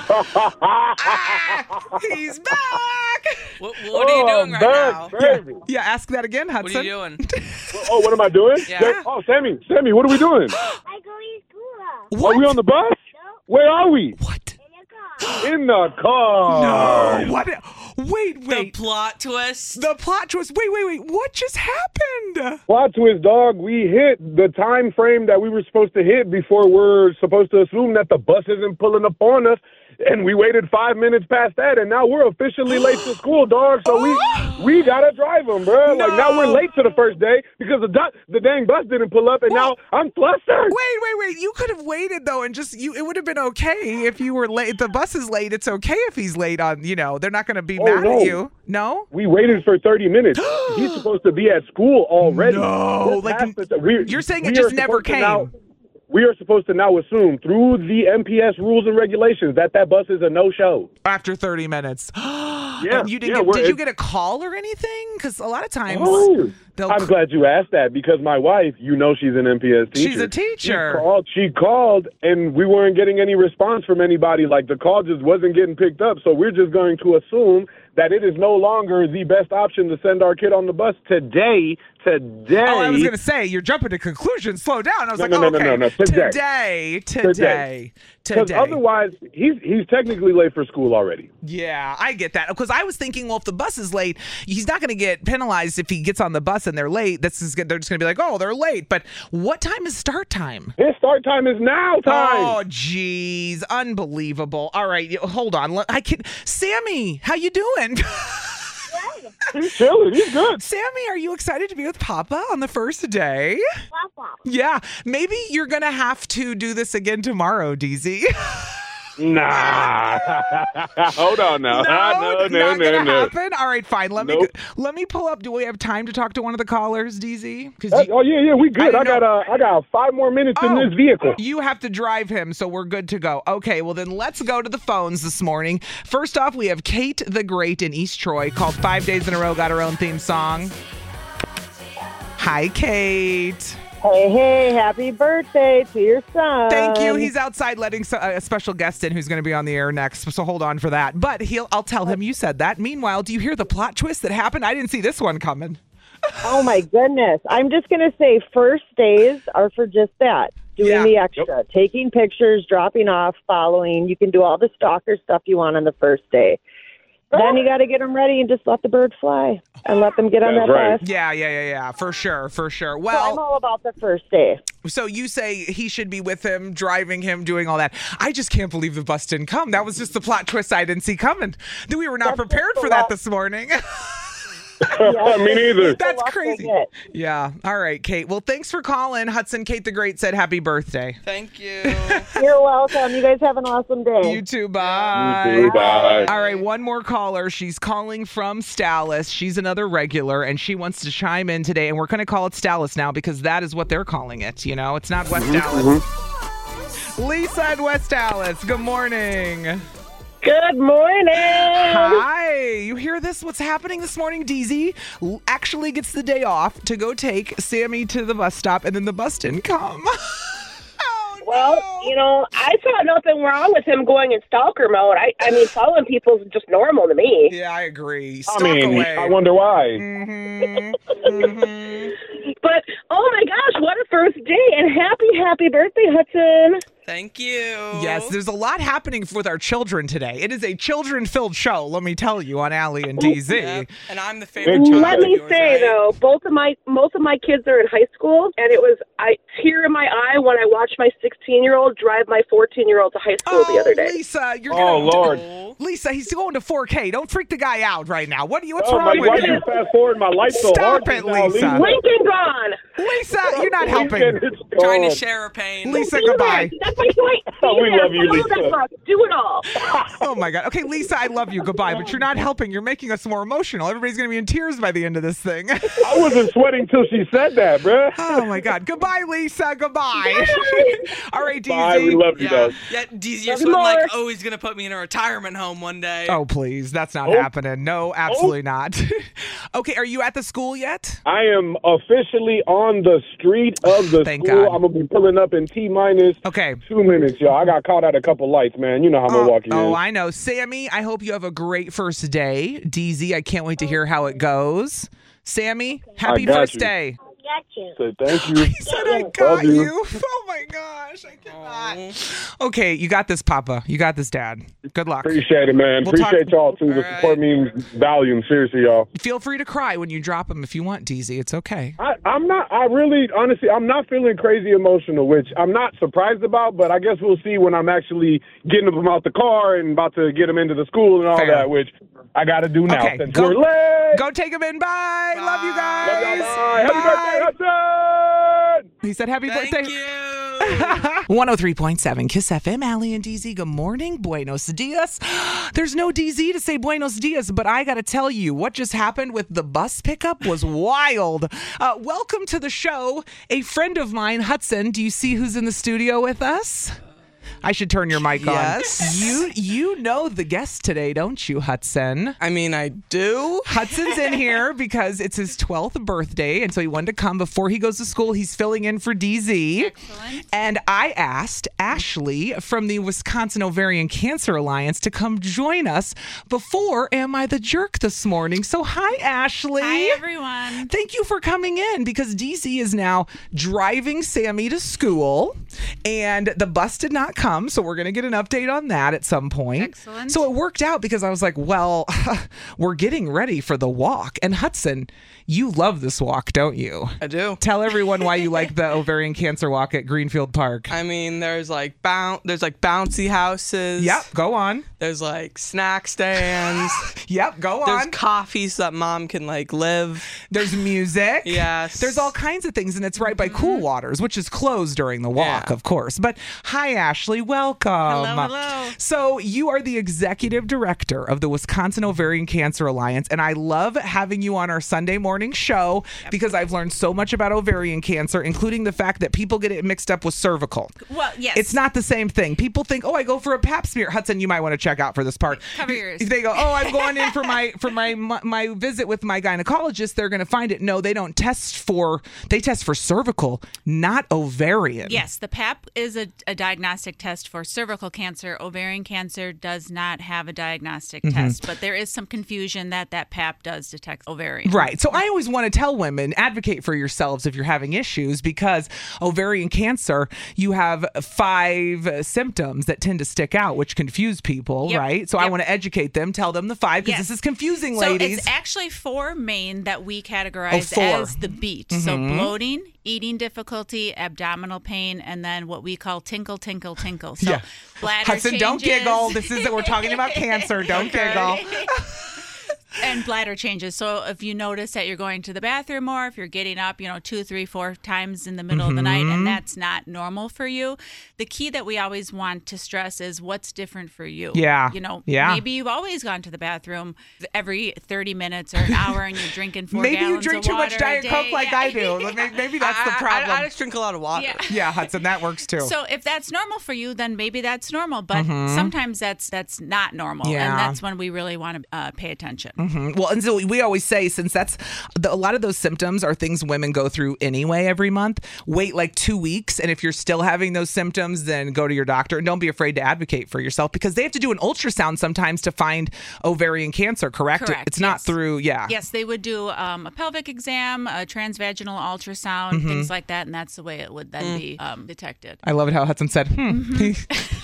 he's back. What, what are you Oh, doing right back, now? baby. Yeah, ask that again, Hudson. What are you doing? Oh, what am I doing? Yeah. Oh, Sammy, Sammy, what are we doing? I go to school. What? Are we on the bus? Where are we? What? In the car. No. What? Wait, wait. The plot twist. The plot twist. Wait, wait, wait. What just happened? Plot twist, dog. We hit the time frame that we were supposed to hit before we're supposed to assume that the bus isn't pulling up on us. And we waited five minutes past that, and now we're officially late to school, dog. So we we gotta drive them, bro. No. Like now we're late to the first day because the du- the dang bus didn't pull up, and Well, now I'm flustered. Wait, wait, wait. You could have waited, though, and just, you. It would have been okay if you were late. The bus is late. It's okay if he's late on, you know, they're not going to be Oh, mad no. at you. No? We waited for thirty minutes. He's supposed to be at school already. No, We're like, past the- we're- you're saying we it just are never supposed to came. now- we are supposed to now assume through the M P S rules and regulations that that bus is a no-show. After thirty minutes. Yeah, And you didn't yeah, get, we're- did you it- get a call or anything? Because a lot of times Oh, they'll. I'm glad you asked that because my wife, you know, she's an M P S teacher. She's a teacher. She called, she called, and we weren't getting any response from anybody. Like the call just wasn't getting picked up. So we're just going to assume that it is no longer the best option to send our kid on the bus today. Today. Oh, I was going to say, you're jumping to conclusions. Slow down. I was No, like, no, oh, no, okay. no, no, no. Today. Today. Today. Because Today. otherwise, he's he's technically late for school already. Yeah, I get that. Because I was thinking, well, if the bus is late, he's not going to get penalized if he gets on the bus and they're late. This is they're just going to be like, oh, they're late. But what time is start time? His start time is now time. Oh, geez, unbelievable. All right, hold on. Let- I can. Sammy, how you doing? He's chilling. He's good. Sammy, are you excited to be with Papa on the first day? Papa. Yeah, maybe you're gonna have to do this again tomorrow, D Z. Nah. Hold on now. No, no, no, not no, gonna no. happen. All right, fine. Let Nope. me let me pull up. Do we have time to talk to one of the callers, D Z? That- oh yeah, yeah, we good. I I, got know- uh, I got five more minutes in Oh, this vehicle. You have to drive him, so we're good to go. Okay, well then let's go to the phones this morning. First off, we have Kate the Great in East Troy, called five days in a row, got her own theme song. Hi, Kate. Hey, hey, happy birthday to your son. Thank you. He's outside letting so- a special guest in who's going to be on the air next, so hold on for that. But he'll, I'll tell him you said that. Meanwhile, do you hear the plot twist that happened? I didn't see this one coming. Oh, my goodness. I'm just going to say first days are for just that. Doing Yeah. the extra, taking pictures, dropping off, following. You can do all the stalker stuff you want on the first day. Then you got to get them ready and just let the bird fly and let them get on That's that right. bus. Yeah, yeah, yeah, yeah, for sure, for sure. So I'm Well, all about the first day. so you say he should be with him, driving him, doing all that. I just can't believe the bus didn't come. That was just the plot twist I didn't see coming. That we were not That's prepared just for a that lot. this morning. Me neither. That's luck they crazy. get. Yeah. All right, Kate. Well, thanks for calling. Hudson Kate the Great said happy birthday. Thank you. You're welcome. You guys have an awesome day. You too. Bye. You too, bye. All right, one more caller. She's calling from Stalis. She's another regular, and she wants to chime in today. And we're going to call it Stalis now because that is what they're calling it. You know, it's not West Dallas. Lisa in West Dallas. Good morning. Good morning. Hi. You hear this? What's happening this morning? D Z l- actually gets the day off to go take Sammy to the bus stop, and then the bus didn't come. Well, you know, I saw nothing wrong with him going in stalker mode. I, I mean, following people is just normal to me. Yeah, I agree. I Stalk mean, away. I wonder why. Mhm. Mhm. But, oh my gosh, what a first day. And happy, happy birthday, Hudson. Thank you. Yes, there's a lot happening with our children today. It is a children-filled show, let me tell you, on Allie and D Z. Yep. And I'm the favorite child Let of me yours, say right? though, both of my most of my kids are in high school, and it was I tear in my eye when I watched my sixteen-year-old drive my fourteen-year-old to high school Oh, the other day. Lisa, you're Oh, gonna. Lord. Lisa, he's going to four K. Don't freak the guy out right now. What are you? What's Oh, wrong my, why with do you? you fast forward my light so Stop hard? it, now, Lisa. Lincoln gone. Lisa, you're not helping. Trying to share her pain. Lisa, goodbye. That's my point. Oh, we love you, Lisa. Do it all. Oh my God. Okay, Lisa, I love you. Goodbye. But you're not helping. You're making us more emotional. Everybody's going to be in tears by the end of this thing. I wasn't sweating till she said that, bruh. Oh my God. Goodbye, Lisa. Goodbye. All right, D Z. Bye. We love you, Yeah, dog. yeah D Z, you're sweating like, oh, he's going to put me in a retirement home one day. Oh, please. That's not Oh. happening. No, absolutely not. Okay, are you at the school yet? I am officially on the street of the Thank school. God. I'm gonna be pulling up in T minus okay. two minutes, y'all. I got caught at a couple lights, man. You know how Milwaukee Oh, is. I know. Sammy, I hope you have a great first day. D Z, I can't wait to hear how it goes. Sammy, happy I got first you. day. Got you. So thank you. He said I Love got you. you. Oh my gosh, I cannot. Okay, you got this, Papa. You got this, Dad. Good luck. Appreciate it, man. We'll Appreciate talk- y'all too. The support means volume. Seriously, y'all. Feel free to cry when you drop them if you want, D Z. It's okay. I, I'm not. I really, honestly, I'm not feeling crazy emotional, which I'm not surprised about. But I guess we'll see when I'm actually getting them out the car and about to get them into the school and all Fair. that, which I got to do now. Okay, Since go- we're late. Go take them in. Bye. Love you guys. Love y'all. Bye. Happy birthday, Hudson. He said happy Thank birthday. you. one oh three point seven Kiss F M, Allie and D Z. Good morning. Buenos dias. There's no D Z to say buenos dias, but I got to tell you, what just happened with the bus pickup was wild. Uh, welcome to the show. A friend of mine, Hudson. Do you see who's in the studio with us? I should turn your mic Yes. on. You you know the guest today, don't you, Hudson? I mean, I do. Hudson's in here because it's his twelfth birthday, and so he wanted to come before he goes to school. He's filling in for D Z. Excellent. And I asked Ashley from the Wisconsin Ovarian Cancer Alliance to come join us before Am I the Jerk this morning. So hi, Ashley. Hi, everyone. Thank you for coming in because D Z is now driving Sammy to school, and the bus did not come. So we're going to get an update on that at some point. Excellent. So it worked out because I was like, well, we're getting ready for the walk. And Hudson, you love this walk, don't you? I do. Tell everyone why you like the ovarian cancer walk at Greenfield Park. I mean, there's like boun- there's like bouncy houses. Yep, go on. There's like snack stands. Yep, go There's on. coffees that mom can like live. There's music. Yes. There's all kinds of things, and it's right by Cool Waters, which is closed during the walk, Yeah. of course. But hi, Ashley. Welcome. Hello, hello. So you are the executive director of the Wisconsin Ovarian Cancer Alliance, and I love having you on our Sunday morning show because I've learned so much about ovarian cancer, including the fact that people get it mixed up with cervical. Well, yes. It's not the same thing. People think, oh, I go for a pap smear. Hudson, you might want to check out for this part. Cover yours. They go, oh, I'm going in for my for my my, my visit with my gynecologist. They're going to find it. No, they don't test for. They test for cervical, not ovarian. Yes, the pap is a, a diagnostic test for cervical cancer. Ovarian cancer does not have a diagnostic Mhm. test, but there is some confusion that that pap does detect ovarian. Right. So I always want to tell women, advocate for yourselves if you're having issues, because ovarian cancer, you have five uh, symptoms that tend to stick out, which confuse people, Yep. right? So I Yep. want to educate them, tell them the five, because Yes. this is confusing, So ladies. it's actually four main that we categorize Oh, four. as the beat. So Mhm. bloating, eating difficulty, abdominal pain, and then what we call tinkle, tinkle, tinkle. So Yeah. bladder Hudson, don't changes. giggle. This is we're talking about cancer. Don't giggle. And bladder changes. So if you notice that you're going to the bathroom more, if you're getting up, you know, two, three, four times in the middle of the night, Mhm. and that's not normal for you, the key that we always want to stress is what's different for you. Yeah. You know, Yeah. maybe you've always gone to the bathroom every thirty minutes or an hour and you're drinking four Maybe you gallons drink of too much water a Diet day. Coke like Yeah. I do. Maybe- Maybe that's the I- I- problem. I, just drink a lot of water. Yeah. Yeah, Hudson, that works too. So if that's normal for you, then maybe that's normal. But Mhm. sometimes that's that's not normal, Yeah. and that's when we really want to uh, pay attention. Mhm. Well, and so we always say, since that's the, a lot of those symptoms are things women go through anyway every month, wait like two weeks. And if you're still having those symptoms, then go to your doctor and don't be afraid to advocate for yourself, because they have to do an ultrasound sometimes to find ovarian cancer, correct? Correct, It's not yes. through, yeah. Yes, they would do um, a pelvic exam, a transvaginal ultrasound, Mhm. things like that, and that's the way it would then Mm. be um, detected. I love it how Hudson said, hmm.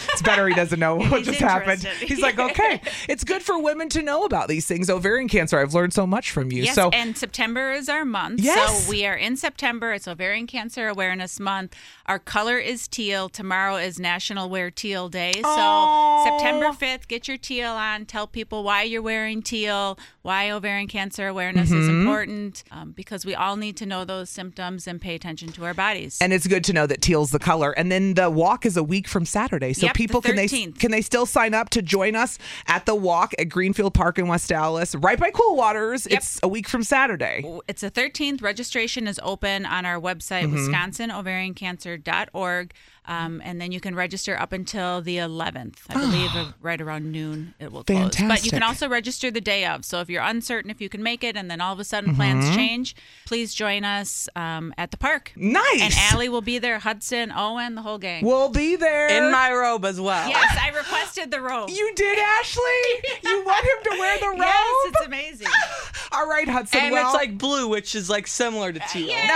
It's better he doesn't know what He's just happened. interested. He's like, okay, it's good for women to know about these things. Ovarian cancer, I've learned so much from you. Yes, so and September is our month. Yes. So we are in September. It's Ovarian Cancer Awareness Month. Our color is teal. Tomorrow is National Wear Teal Day. So Aw. September fifth, get your teal on. Tell people why you're wearing teal, why ovarian cancer awareness is Mhm. important, um, because we all need to know those symptoms and pay attention to our bodies. And it's good to know that teal's the color. And then the walk is a week from Saturday. So Yep, the people, can they thirteenth. can they still sign up to join us at the walk at Greenfield Park in West Dallas, right by Cool Waters? Yep. It's a week from Saturday. It's the thirteenth. Registration is open on our website, Mhm. wisconsin ovarian cancer dot org. Um, and then you can register up until the eleventh. I believe uh, right around noon it will close. But you Fantastic. can also register the day of. So if you're uncertain if you can make it and then all of a sudden plans Mhm. change, please join us um, at the park. Nice. And Allie will be there, Hudson, Owen, the whole gang. We'll be there. In my robe as well. Yes, I requested the robe. You did, Ashley? You want him to wear the robe? Yes, it's amazing. All right, Hudson. And well, it's like blue, which is like similar to teal. Yeah,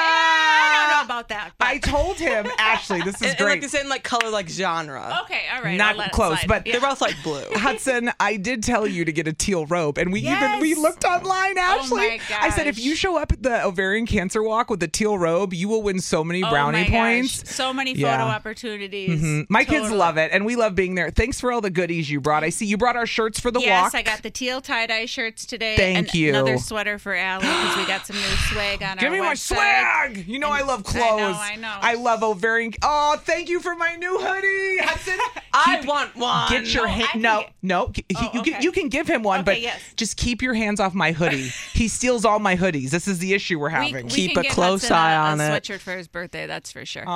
I don't know about that. but- I told him, Ashley, this is And, and great. like the same like color like genre. Okay, all right. Not I'll let it close, slide. but Yeah. They're both like blue. Hudson, I did tell you to get a teal robe, and we even we Yes. looked online, Ashley. my I said if gosh. you show up at the ovarian cancer walk with the teal robe, you will win so many Oh brownie my gosh, points. So many photo Yeah. opportunities. Mhm. My kids Totally. love it, and we love being there. Thanks for all the goodies you brought. I see you brought our shirts for the yes, walk. I got the teal tie-dye shirts today. Thank and you. Another sweater for Allie because we got some new swag on Give our me my website. swag. You know I love I know, clothes. I know. I love ovarian. Oh, thank you for my new hoodie, Hudson. I Keep- want one. Get your No, I hand. can No, get- no. he- Oh, you can okay. you can give him one, Okay, but yes. just keep your hands off my hoodie. He steals all my hoodies. This is the issue we're We, having. we Keep can a get close Hudson eye a, on a it. sweatshirt for his birthday, that's for sure.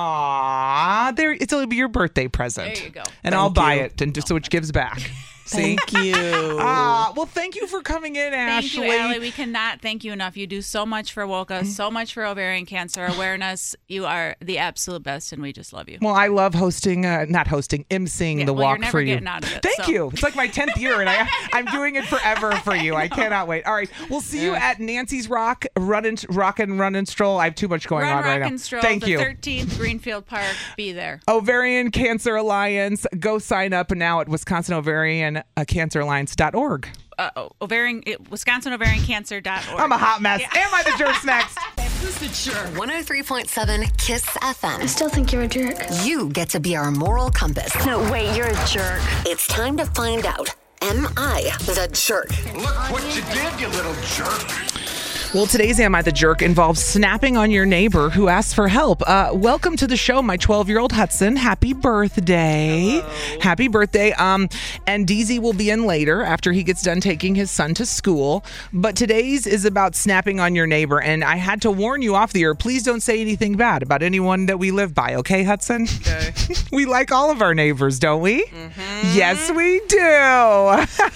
Aw, there. It'll be your birthday present. There you go. And I'll Thank buy you. it, and just so it gives back. See? Thank you. Ah, well, thank you for coming in, Thank Ashley. you, Allie. We cannot thank you enough. You do so much for WOCA, so much for ovarian cancer awareness. You are the absolute best, and we just love you. Well, I love hosting, uh, not hosting, emceeing Yeah, the well, you're walk never for you. getting out of it, Thank so. you. It's like my tenth year, and I, I'm doing it forever for you. I cannot wait. All right, we'll see you at Nancy's Rock, Run and Rock and Run and Stroll. I have too much going Run, on right rock, now. and stroll. Thank the you. thirteenth, Greenfield Park. Be there. Ovarian Cancer Alliance. Go sign up now at Wisconsin Ovarian Cancer Alliance dot org. Uh, oh, ovarian, Wisconsin Ovarian Cancer dot org. I'm a hot mess. Am I the jerk's next? Who's the jerk? one oh three point seven KISS F M. I still think you're a jerk. You get to be our moral compass. No, wait, you're a jerk. It's time to find out. Am I the jerk? Look what you did, you little jerk. Well, today's Am I the Jerk involves snapping on your neighbor who asks for help. Uh, welcome to the show, my twelve-year-old Hudson. Happy birthday. Hello. Happy birthday. Um, and D Z will be in later after he gets done taking his son to school. But today's is about snapping on your neighbor. And I had to warn you off the air, please don't say anything bad about anyone that we live by, okay, Hudson? Okay. We like all of our neighbors, don't we? Mm-hmm. Yes, we do.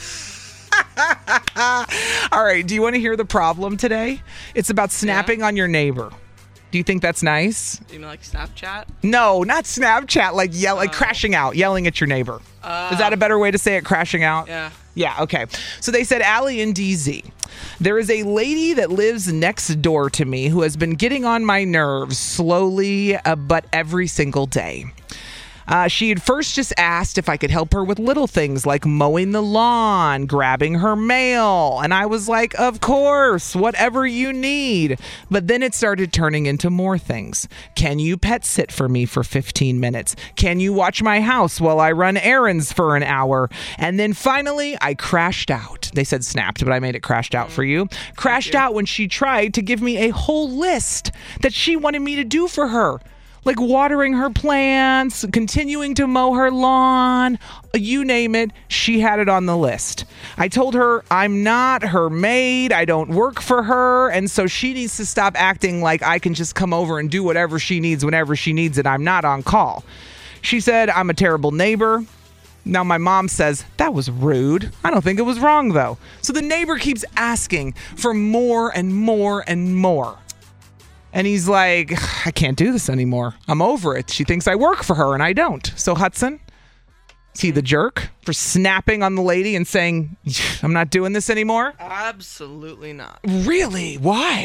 All right. Do you want to hear the problem today? It's about snapping on your neighbor. Do you think that's nice? Do you mean like Snapchat? No, not Snapchat. Like yell, like Oh. crashing out, yelling at your neighbor. Uh, Is that a better way to say it? Crashing out. Yeah. Yeah. Okay. So they said, Allie and D Z, there is a lady that lives next door to me who has been getting on my nerves slowly, uh, but every single day. Uh, she had first just asked if I could help her with little things like mowing the lawn, grabbing her mail. And I was like, of course, whatever you need. But then it started turning into more things. Can you pet sit for me for fifteen minutes? Can you watch my house while I run errands for an hour? And then finally, I crashed out. They said snapped, but I made it crashed out for you. Crashed out when she tried to give me a whole list that she wanted me to do for her. Like watering her plants, continuing to mow her lawn, you name it, she had it on the list. I told her I'm not her maid, I don't work for her, and so she needs to stop acting like I can just come over and do whatever she needs whenever she needs it. I'm not on call. She said I'm a terrible neighbor. Now my mom says, that was rude. I don't think it was wrong though. So the neighbor keeps asking for more and more and more. And he's like, I can't do this anymore. I'm over it. She thinks I work for her and I don't. So Hudson, is he the jerk for snapping on the lady and saying, I'm not doing this anymore? Absolutely not. Really? Why?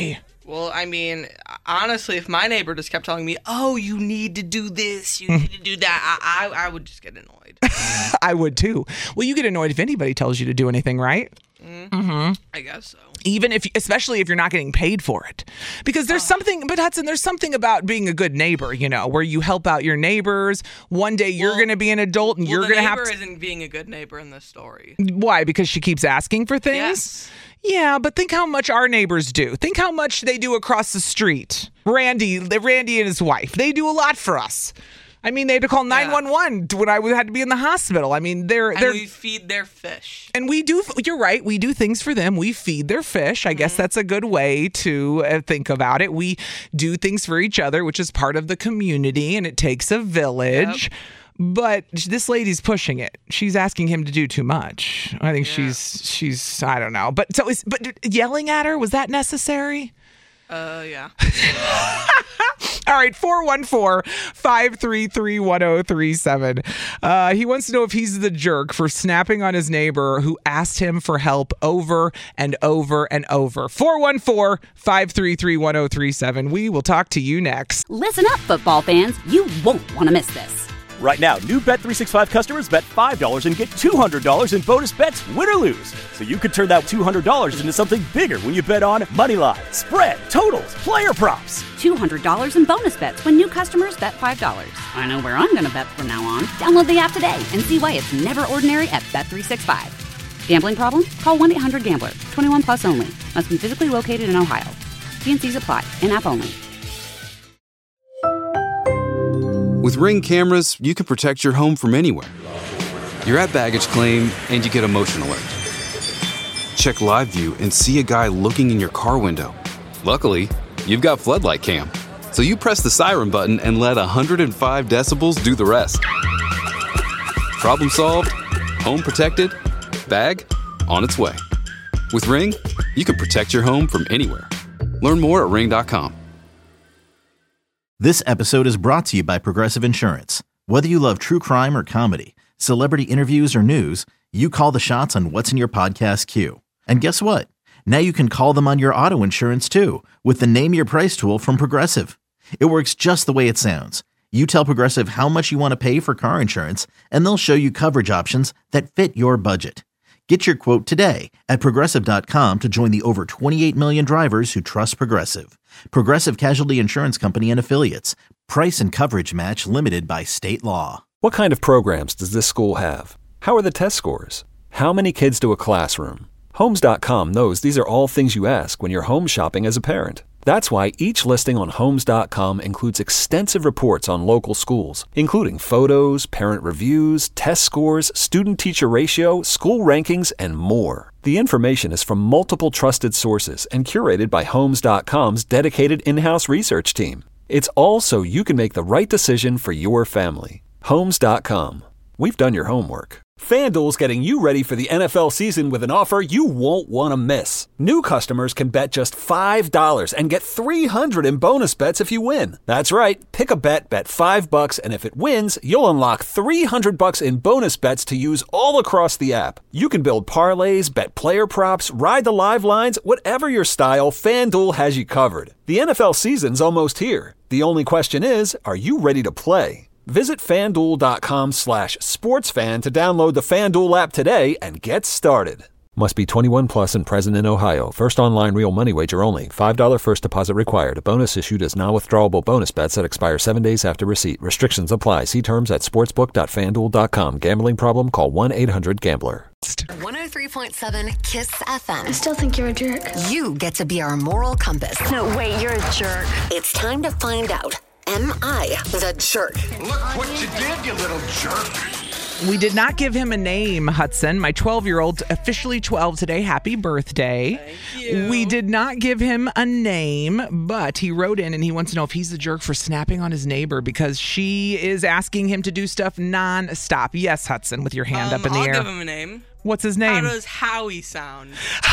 Well, I mean, honestly, if my neighbor just kept telling me, oh, you need to do this, you need to do that, I, I, I would just get annoyed. I would too. Well, you get annoyed if anybody tells you to do anything, right? Mm, Mm-hmm. I guess so. Even if, especially if you're not getting paid for it. Because there's something, but Hudson, there's something about being a good neighbor, you know, where you help out your neighbors. One day you're going to be an adult and Well, you're the going to have neighbor to. isn't being a good neighbor in this story. Why? Because she keeps asking for things? Yes. Yeah, but think how much our neighbors do. Think how much they do across the street. Randy, Randy and his wife, they do a lot for us. I mean, they had to call nine one one when I had to be in the hospital. I mean, they're And they're we feed their fish. and we do. You're right. We do things for them. We feed their fish. I guess that's a good way to uh, think about it. We do things for each other, which is part of the community, and it takes a village. Yep. But this lady's pushing it. She's asking him to do too much. I think yeah. she's she's I don't know. But so is but yelling at her, was that necessary? Uh yeah. All right, four one four, five three three, one zero three seven. Uh, he wants to know if he's the jerk for snapping on his neighbor who asked him for help over and over and over. four one four, five three three, one zero three seven. We will talk to you next. Listen up, football fans. You won't want to miss this. Right now, new Bet three sixty-five customers bet five dollars and get two hundred dollars in bonus bets, win or lose. So you could turn that two hundred dollars into something bigger when you bet on moneyline, spread, totals, player props. two hundred dollars in bonus bets when new customers bet five dollars. I know where I'm going to bet from now on. Download the app today and see why it's never ordinary at Bet three sixty-five. Gambling problem? Call one eight hundred gambler. twenty-one plus only. Must be physically located in Ohio. T and C's apply. In-app only. With Ring cameras, you can protect your home from anywhere. You're at baggage claim and you get a motion alert. Check live view and see a guy looking in your car window. Luckily, you've got floodlight cam. So you press the siren button and let one hundred five decibels do the rest. Problem solved, home protected, bag on its way. With Ring, you can protect your home from anywhere. Learn more at ring dot com. This episode is brought to you by Progressive Insurance. Whether you love true crime or comedy, celebrity interviews or news, you call the shots on what's in your podcast queue. And guess what? Now you can call them on your auto insurance too with the Name Your Price tool from Progressive. It works just the way it sounds. You tell Progressive how much you want to pay for car insurance, and they'll show you coverage options that fit your budget. Get your quote today at Progressive dot com to join the over twenty-eight million drivers who trust Progressive. Progressive Casualty Insurance Company and Affiliates. Price and coverage match limited by state law. What kind of programs does this school have? How are the test scores? How many kids do a classroom? Homes dot com knows these are all things you ask when you're home shopping as a parent. That's why each listing on Homes dot com includes extensive reports on local schools, including photos, parent reviews, test scores, student-teacher ratio, school rankings, and more. The information is from multiple trusted sources and curated by Homes dot com's dedicated in-house research team. It's all so you can make the right decision for your family. Homes dot com. We've done your homework. FanDuel's getting you ready for the N F L season with an offer you won't want to miss. New customers can bet just five dollars and get three hundred dollars in bonus bets if you win. That's right. Pick a bet, bet five bucks, and if it wins, you'll unlock three hundred bucks in bonus bets to use all across the app. You can build parlays, bet player props, ride the live lines, whatever your style, FanDuel has you covered. The N F L season's almost here. The only question is, are you ready to play? Visit FanDuel.com slash sportsfan to download the FanDuel app today and get started. Must be twenty-one plus and present in Ohio. First online real money wager only. five dollars first deposit required. A bonus issued as non-withdrawable bonus bets that expire seven days after receipt. Restrictions apply. See terms at sportsbook dot fan duel dot com. Gambling problem? Call one eight hundred gambler. one oh three point seven KISS F M. I still think you're a jerk. You get to be our moral compass. No, wait, you're a jerk. It's time to find out. Am I the jerk? Look what you did, you little jerk. We did not give him a name, Hudson. My twelve-year-old, officially twelve today. Happy birthday. Thank you. We did not give him a name, but he wrote in and he wants to know if he's the jerk for snapping on his neighbor because she is asking him to do stuff non-stop. Yes, Hudson, with your hand um, up in the I'll air. I'll give him a name. What's his name? How does Howie sound?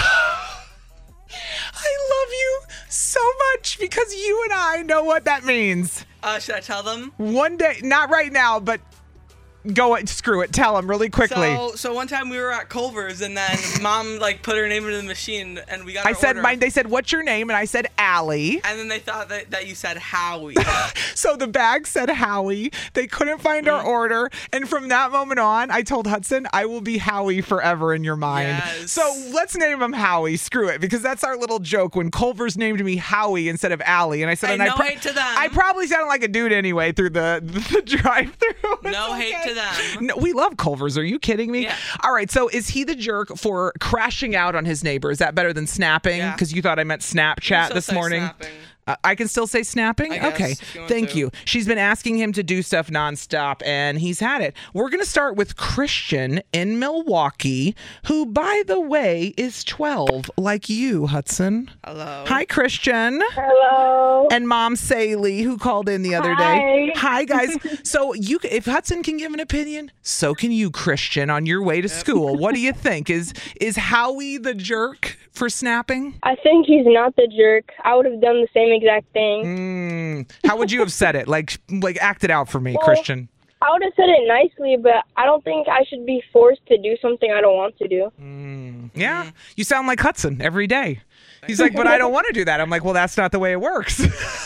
I love you so much because you and I know what that means. Uh, should I tell them? One day, not right now, but Go it. Screw it. Tell him really quickly. So, so one time we were at Culver's, and then Mom like put her name into the machine, and we got. I our said order. mine. They said, "What's your name?" And I said, "Allie." And then they thought that, that you said Howie. So the bag said Howie. They couldn't find our order, and from that moment on, I told Hudson, "I will be Howie forever in your mind." Yes. So let's name him Howie. Screw it, because that's our little joke when Culver's named me Howie instead of Allie, and I said, Hey, and no I, pro- hate to them. I probably sounded like a dude anyway through the the drive-through. No hate to them. No, we love Culver's. Are you kidding me? Yeah. All right. So is he the jerk for crashing out on his neighbor? Is that better than snapping? Yeah. Because you thought I meant You Snapchat still this say morning. snapping. Uh, I can still say snapping? I guess, okay. if you want Thank to. you. She's been asking him to do stuff nonstop, and he's had it. We're going to start with Christian in Milwaukee, who, by the way, is twelve, like you, Hudson. Hello. Hi, Christian. Hello. And Mom Saley, who called in the other Hi. day. Hi, guys. So you, if Hudson can give an opinion, so can you, Christian, on your way to school. What do you think? Is is Howie the jerk for snapping? I think he's not the jerk. I would have done the same exact thing. Mm, how would you have said it? Like, like act it out for me, Well, Christian. I would have said it nicely, but I don't think I should be forced to do something I don't want to do. Yeah, you sound like Hudson every day. He's like, but I don't want to do that. I'm like, well, that's not the way it works.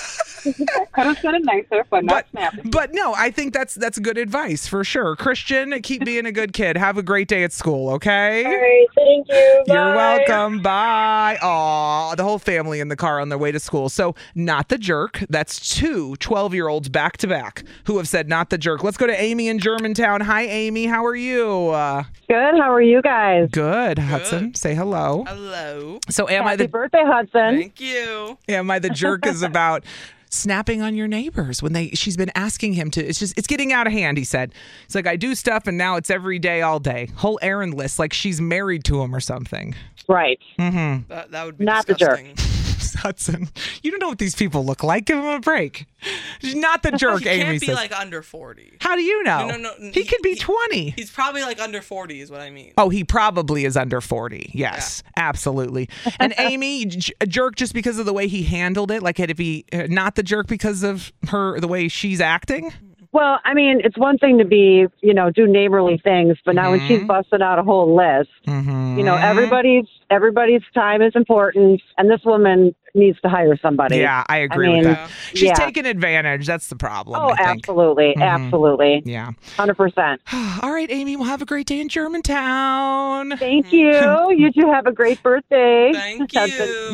Could have said it nicer, but not But, snappy. but no, I think that's that's good advice for sure. Christian, keep being a good kid. Have a great day at school, okay? All right, thank you. Bye. You're welcome. Bye. Aw, the whole family in the car on their way to school. So, not the jerk. That's two twelve-year-olds back to back who have said not the jerk. Let's go to Amy in Germantown. Hi, Amy. How are you? Uh, Good. How are you guys? good. Hudson, say hello. Hello. So, am Happy I the birthday, Hudson. Thank you. am I the jerk is about snapping on your neighbors when they she's been asking him to. It's just it's getting out of hand, he said. It's like, I do stuff and now it's every day, all day. Whole errand list, like she's married to him or something. Right. Mm-hmm. That, that would be Not disgusting. the jerk. Hudson, you don't know what these people look like. Give him a break. Not the jerk, He Amy can't be says. like under forty. How do you know? No, no, no. He could be twenty. He's probably like under forty is what I mean. Oh, he probably is under forty. Yes, absolutely. And Amy, j- a jerk just because of the way he handled it? Like, had it be uh, not the jerk because of her, the way she's acting? Well, I mean, it's one thing to be, you know, do neighborly things, but now when she's busted out a whole list, Mm-hmm. you know, everybody's everybody's time is important, and this woman needs to hire somebody. Yeah, I agree mean, with that. She's yeah. taking advantage. That's the problem. Oh, I think. absolutely, Mhm. absolutely. Yeah. one hundred percent. All right, Amy, we'll have a great day in Germantown. Thank you. You two have a great birthday. Thank you.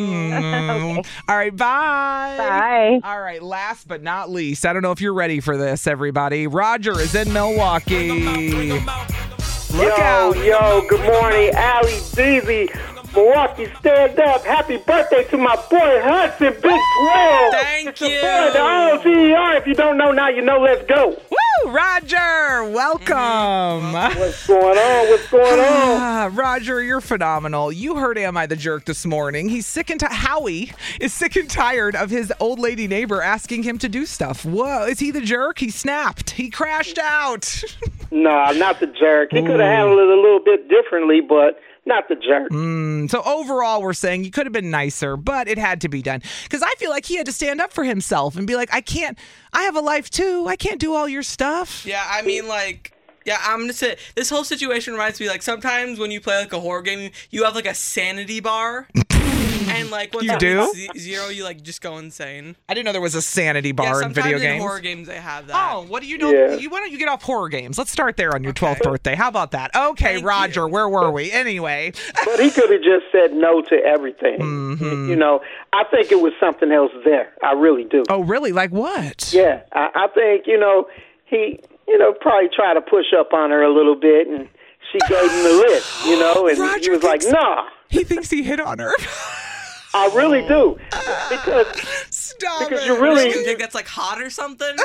Mm. All right, bye. Bye. All right, last but not least, I don't know if you're ready for this, everybody. Roger is in Milwaukee. Look yo, out. yo, good morning, Allie Deasy. Milwaukee, stand up. Happy birthday to my boy Hudson, Big twelve. Thank it's your you. boy, the O G E R. If you don't know now, you know. Let's go. Woo, Roger, welcome. What's going on? What's going on? Ah, Roger, you're phenomenal. You heard Am I the Jerk this morning. He's sick and tired. Howie is sick and tired of his old lady neighbor asking him to do stuff. Whoa, is he the jerk? He snapped. He crashed out. Nah, not the jerk. He could have handled it a little bit differently, but not the jerk. Mm, so overall, we're saying you could have been nicer, but it had to be done. Because I feel like he had to stand up for himself and be like, I can't, I have a life too. I can't do all your stuff. Yeah, I mean, like, yeah, I'm gonna say this whole situation reminds me like sometimes when you play like a horror game, you have like a sanity bar, and like once You it do? hits ze- zero, you like just go insane. I didn't know there was a sanity bar yeah, in video sometimes in games. horror games they have that. Oh, what do you know? Yeah. You, why don't you get off horror games? Let's start there on your twelfth birthday. How about that? Okay, Thank Roger, you. where were we? Anyway. But he could have just said no to everything. Mm-hmm. You know, I think it was something else there. I really do. Oh, really? Like what? Yeah, I, I think, you know, he, you know, probably tried to push up on her a little bit, and she gave him the list, you know, and Roger he was like, thinks- nah. He thinks he hit on her. I really do. Because, Stop because it. you You really... think that's like hot or something?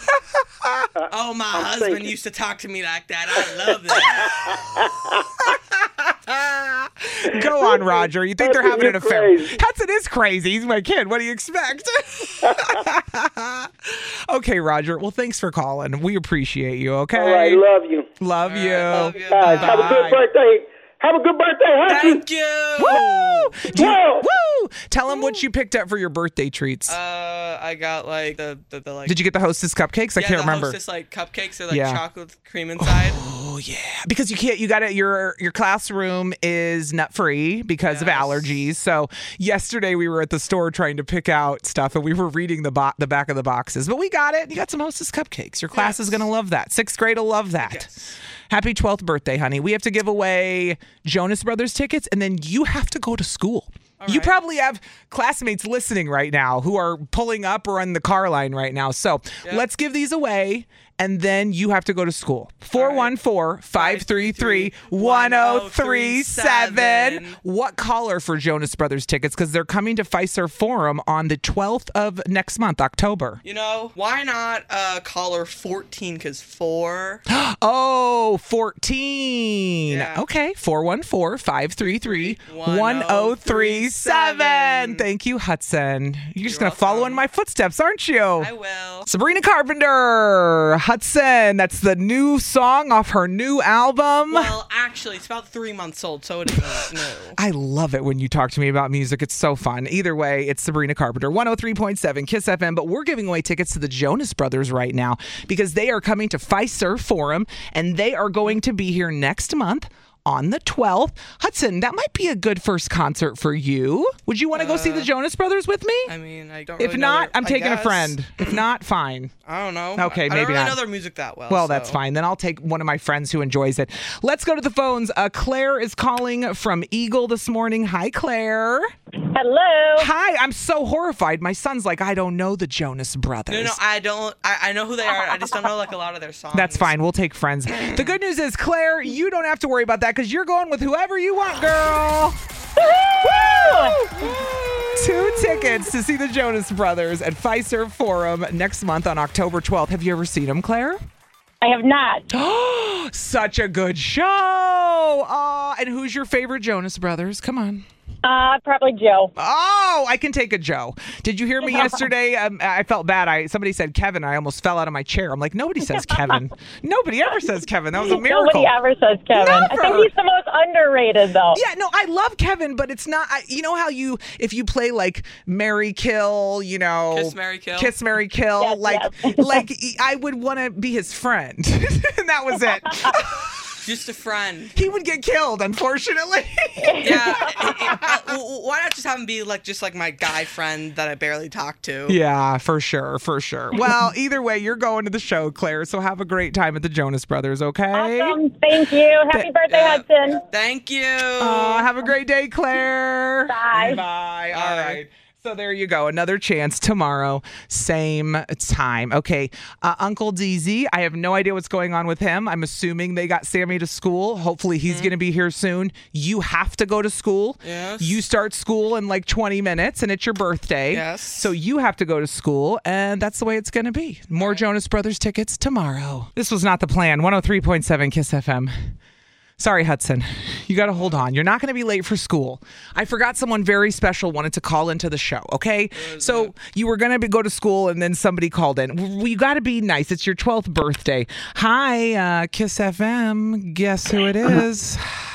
Oh, my I'm husband thinking. used to talk to me like that. I love that. Go on, Roger. You think they're Hudson, having an you're affair? crazy. Hudson is crazy. He's my kid. What do you expect? Okay, Roger. Well, thanks for calling. We appreciate you, okay? All right, love you. Love you. love you. Guys, have a Bye. good birthday. Have a good birthday, Hudson. Thank you. Woo! Do you- Twelve. woo! Tell him what you picked up for your birthday treats. Uh, I I got like the the, the like. Did you get the Hostess cupcakes? I yeah, can't the remember. Hostess like cupcakes or like Yeah. chocolate with cream inside. Oh yeah, because you can't. You got it. Your your classroom is nut free because Yes. of allergies. So yesterday we were at the store trying to pick out stuff, and we were reading the bo- the back of the boxes. But we got it. You got some Hostess cupcakes. Your class is gonna love that. Sixth grade will love that. Yes. Happy twelfth birthday, honey. We have to give away Jonas Brothers tickets, and then you have to go to school. You probably have classmates listening right now who are pulling up or on the car line right now. So let's give these away, and then you have to go to school. four one four, five three three, one oh three seven. What caller for Jonas Brothers tickets? Because they're coming to Fiserv Forum on the twelfth of next month, October. You know, why not uh, caller fourteen? Because four. Oh, fourteen. Yeah. Okay. four one four, five three three, one oh three seven. Thank you, Hudson. You're just going to follow in my footsteps, aren't you? I will. Sabrina Carpenter, Hudson. That's the new song off her new album. Well, actually, it's about three months old, so it isn't new. I love it when you talk to me about music. It's so fun. Either way, it's Sabrina Carpenter, one oh three point seven Kiss F M. But we're giving away tickets to the Jonas Brothers right now because they are coming to Fiserv Forum, and they are going to be here next month on the twelfth. Hudson, that might be a good first concert for you. Would you want to go see the Jonas Brothers with me? I mean, I don't If really not, know their, I'm I taking a guess. friend. If not, fine. I don't know. Okay, I, maybe I don't really not. know their music that well. Well, so. that's fine. Then I'll take one of my friends who enjoys it. Let's go to the phones. Uh, Claire is calling from Eagle this morning. Hi, Claire. Hello. Hi. I'm so horrified. My son's like, I don't know the Jonas Brothers. No, no, I don't. I, I know who they are. I just don't know like a lot of their songs. That's fine. We'll take friends. The good news is, Claire, you don't have to worry about that because you're going with whoever you want, girl. Woo! Two tickets to see the Jonas Brothers at Fiserv Forum next month on October twelfth. Have you ever seen them, Claire? I have not. Such a good show. Uh, and who's your favorite Jonas Brothers? Come on. Uh, probably Joe. Oh, I can take a Joe. Did you hear me yesterday? Um, I felt bad. I somebody said Kevin. I almost fell out of my chair. I'm like, nobody says Kevin. Nobody ever says Kevin. That was a miracle. Nobody ever says Kevin. Never. I think he's the most underrated, though. Yeah, no, I love Kevin, but it's not. I, you know how you, if you play like Marry Kill, you know, Kiss, Marry, Kill. Kiss, Marry, Kill, Yes, like, yes. like I would want to be his friend, and that was it. Just a friend. He would get killed, unfortunately. Yeah. uh, why not just have him be like just like my guy friend that I barely talk to? Yeah, for sure, for sure. Well, either way, you're going to the show, Claire, so have a great time at the Jonas Brothers, okay? Awesome. Thank you. Happy Th- birthday, yeah. Hudson. Thank you. Uh, have a great day, Claire. Bye. Bye. All right. So there you go. Another chance tomorrow, same time. Okay. Uh, Uncle D Z, I have no idea what's going on with him. I'm assuming they got Sammy to school. Hopefully he's Mm-hmm. going to be here soon. You have to go to school. Yes. You start school in like twenty minutes and it's your birthday. Yes. So you have to go to school and that's the way it's going to be. More Jonas Brothers tickets tomorrow. This was not the plan. one oh three point seven Kiss F M. Sorry, Hudson. You got to hold on. You're not going to be late for school. I forgot someone very special wanted to call into the show, okay? So you were going to go to school and then somebody called in. Well, you got to be nice. It's your twelfth birthday. Hi, uh, Kiss F M. Guess who it is?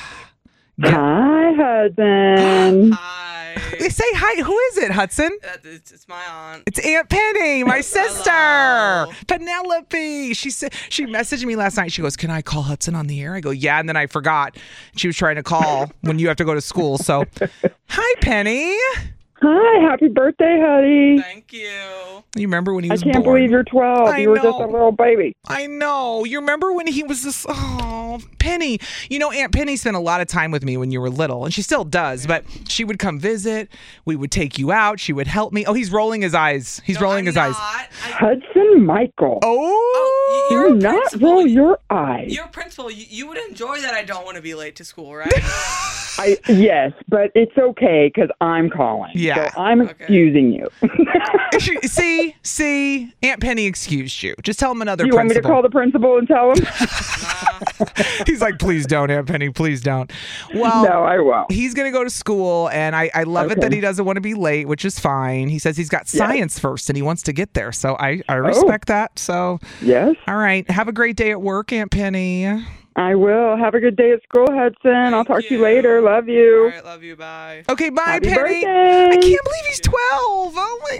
Hi, Hudson. Hi. Say hi. Who is it, Hudson? Uh, it's, it's my aunt. It's Aunt Penny, my sister. Hello. Penelope. She said she messaged me last night. She goes, "Can I call Hudson on the air?" I go, "Yeah," and then I forgot. She was trying to call when you have to go to school. So, hi, Penny. Hi, happy birthday, honey. Thank you. You remember when he I was can't born? believe you're twelve. I you were just know. a little baby. I know. You remember when he was this? Oh, Penny. You know, Aunt Penny spent a lot of time with me when you were little, and she still does. But she would come visit. We would take you out. She would help me. Oh, he's rolling his eyes. He's No, rolling I'm his not. eyes. I, Hudson Michael. Oh, you're Do a not principal. roll your eyes. You're a principal. You, you would enjoy that I don't want to be late to school, right? I, yes, but it's okay because I'm calling. Yeah. So I'm excusing you. She- see, see, Aunt Penny excused you. Just tell him another Do you want me to principal. call the principal and tell him? He's like, please don't, Aunt Penny, please don't. Well, No, I won't. He's going to go to school, and I, I love it Okay. that he doesn't want to be late, which is fine. He says he's got Yes. science first, and he wants to get there. So I, I respect that. So, Yes. all right. Have a great day at work, Aunt Penny. I will. Have a good day at school, Hudson. I'll talk to you later. Love you. All right, love you. Bye. Okay, bye, Happy Penny. birthday. I can't believe he's twelve. Oh my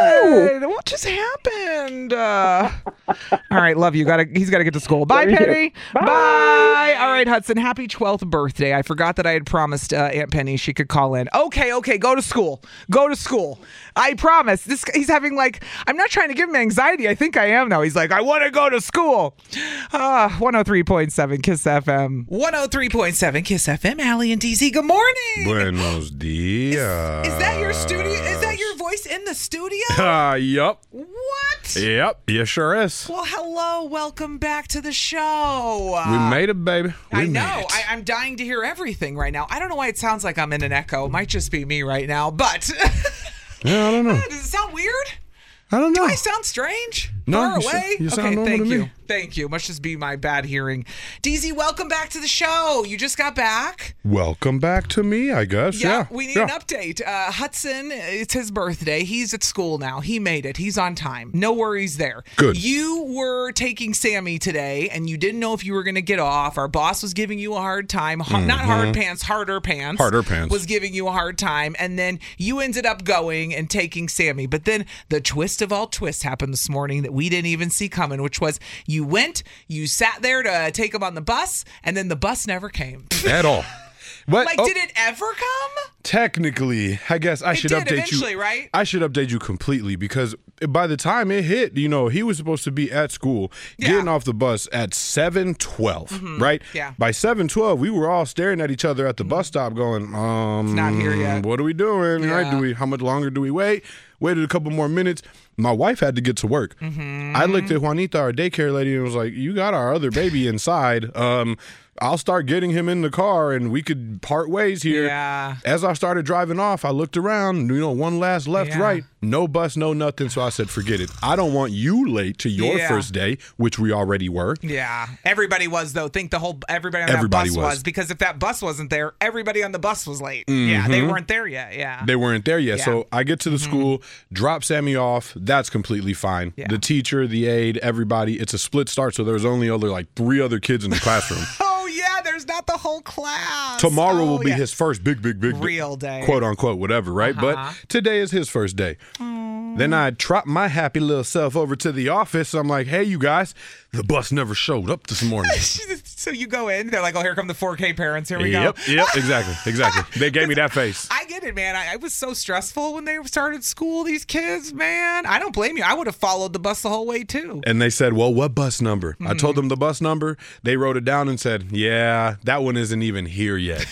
I god! What just happened? Uh, all right, love you. Got to. He's got to get to school. Bye, Love you too. Penny. Bye. Bye. All right, Hudson. Happy twelfth birthday. I forgot that I had promised uh, Aunt Penny she could call in. Okay, okay. Go to school. Go to school. I promise. This he's having like. I'm not trying to give him anxiety. I think I am now. He's like, I want to go to school. Uh, one oh three point seven Kiss F M. one oh three point seven Kiss F M. Allie and D Z. Good morning. Buenos dias. Is that your studio? Is that your voice in the studio? Uh, yup. What? Yep. Yes, sure is. Well, hello. Welcome back to the show. We Uh, made it, baby. We I know. Made it. I, I'm dying to hear everything right now. I don't know why it sounds like I'm in an echo. It might just be me right now, but Yeah, I don't know. does it sound weird? I don't know. Do I sound strange? No, Far you away? sound- you sound okay, normal thank to you. me. Thank you. Must just be my bad hearing. D Z, welcome back to the show. You just got back. Welcome back to me, I guess. Yeah. we need yeah. an update. Uh, Hudson, it's his birthday. He's at school now. He made it. He's on time. No worries there. Good. You were taking Sammy today, and you didn't know if you were going to get off. Our boss was giving you a hard time. Har- Not hard pants, harder pants. Harder pants. Was giving you a hard time, and then you ended up going and taking Sammy. But then the twist of all twists happened this morning that we didn't even see coming, which was you went, you sat there to take him on the bus, and then the bus never came. At all. But, like, oh, did it ever come? Technically, I guess I It should did update eventually, you. right? I should update you completely because by the time it hit, you know, he was supposed to be at school, getting off the bus at seven twelve, Mhm. right? Yeah. By seven twelve, we were all staring at each other at the bus stop, going, "Um, It's not here yet. What are we doing? Right? Yeah. Do we? How much longer do we wait?" Waited a couple more minutes. My wife had to get to work. Mm-hmm. I looked at Juanita, our daycare lady, and was like, "You got our other baby inside. Um, I'll start getting him in the car, and we could part ways here." Yeah. As I started driving off, I looked around, you know, one last left, Yeah. right, no bus, no nothing. So I said, forget it. I don't want you late to your Yeah. first day, which we already were. Yeah, everybody was though. Think the whole everybody on Everybody that bus was. was. because if that bus wasn't there, everybody on the bus was late. Yeah, they Mhm. weren't there yet. Yeah, They weren't there yet. Yeah. So I get to the school, drop Sammy off. That's completely fine. Yeah. The teacher, the aide, everybody, it's a split start. So there was only other like three other kids in the classroom. Oh yeah, there's not the whole class. Tomorrow Oh, will be yeah. his first big, big, big, Real day. quote unquote, whatever, right? Uh-huh. But today is his first day. Then I trot my happy little self over to the office. I'm like, hey, you guys, the bus never showed up this morning. So you go in, they're like, "Oh, here come the four K parents. Here we go." Yep, yep, exactly, exactly. They gave me that face. I get it, man. I, I was so stressful when they started school. These kids, man. I don't blame you. I would have followed the bus the whole way too. And they said, well, what bus number? I told them the bus number. They wrote it down and said, yeah, that one isn't even here yet.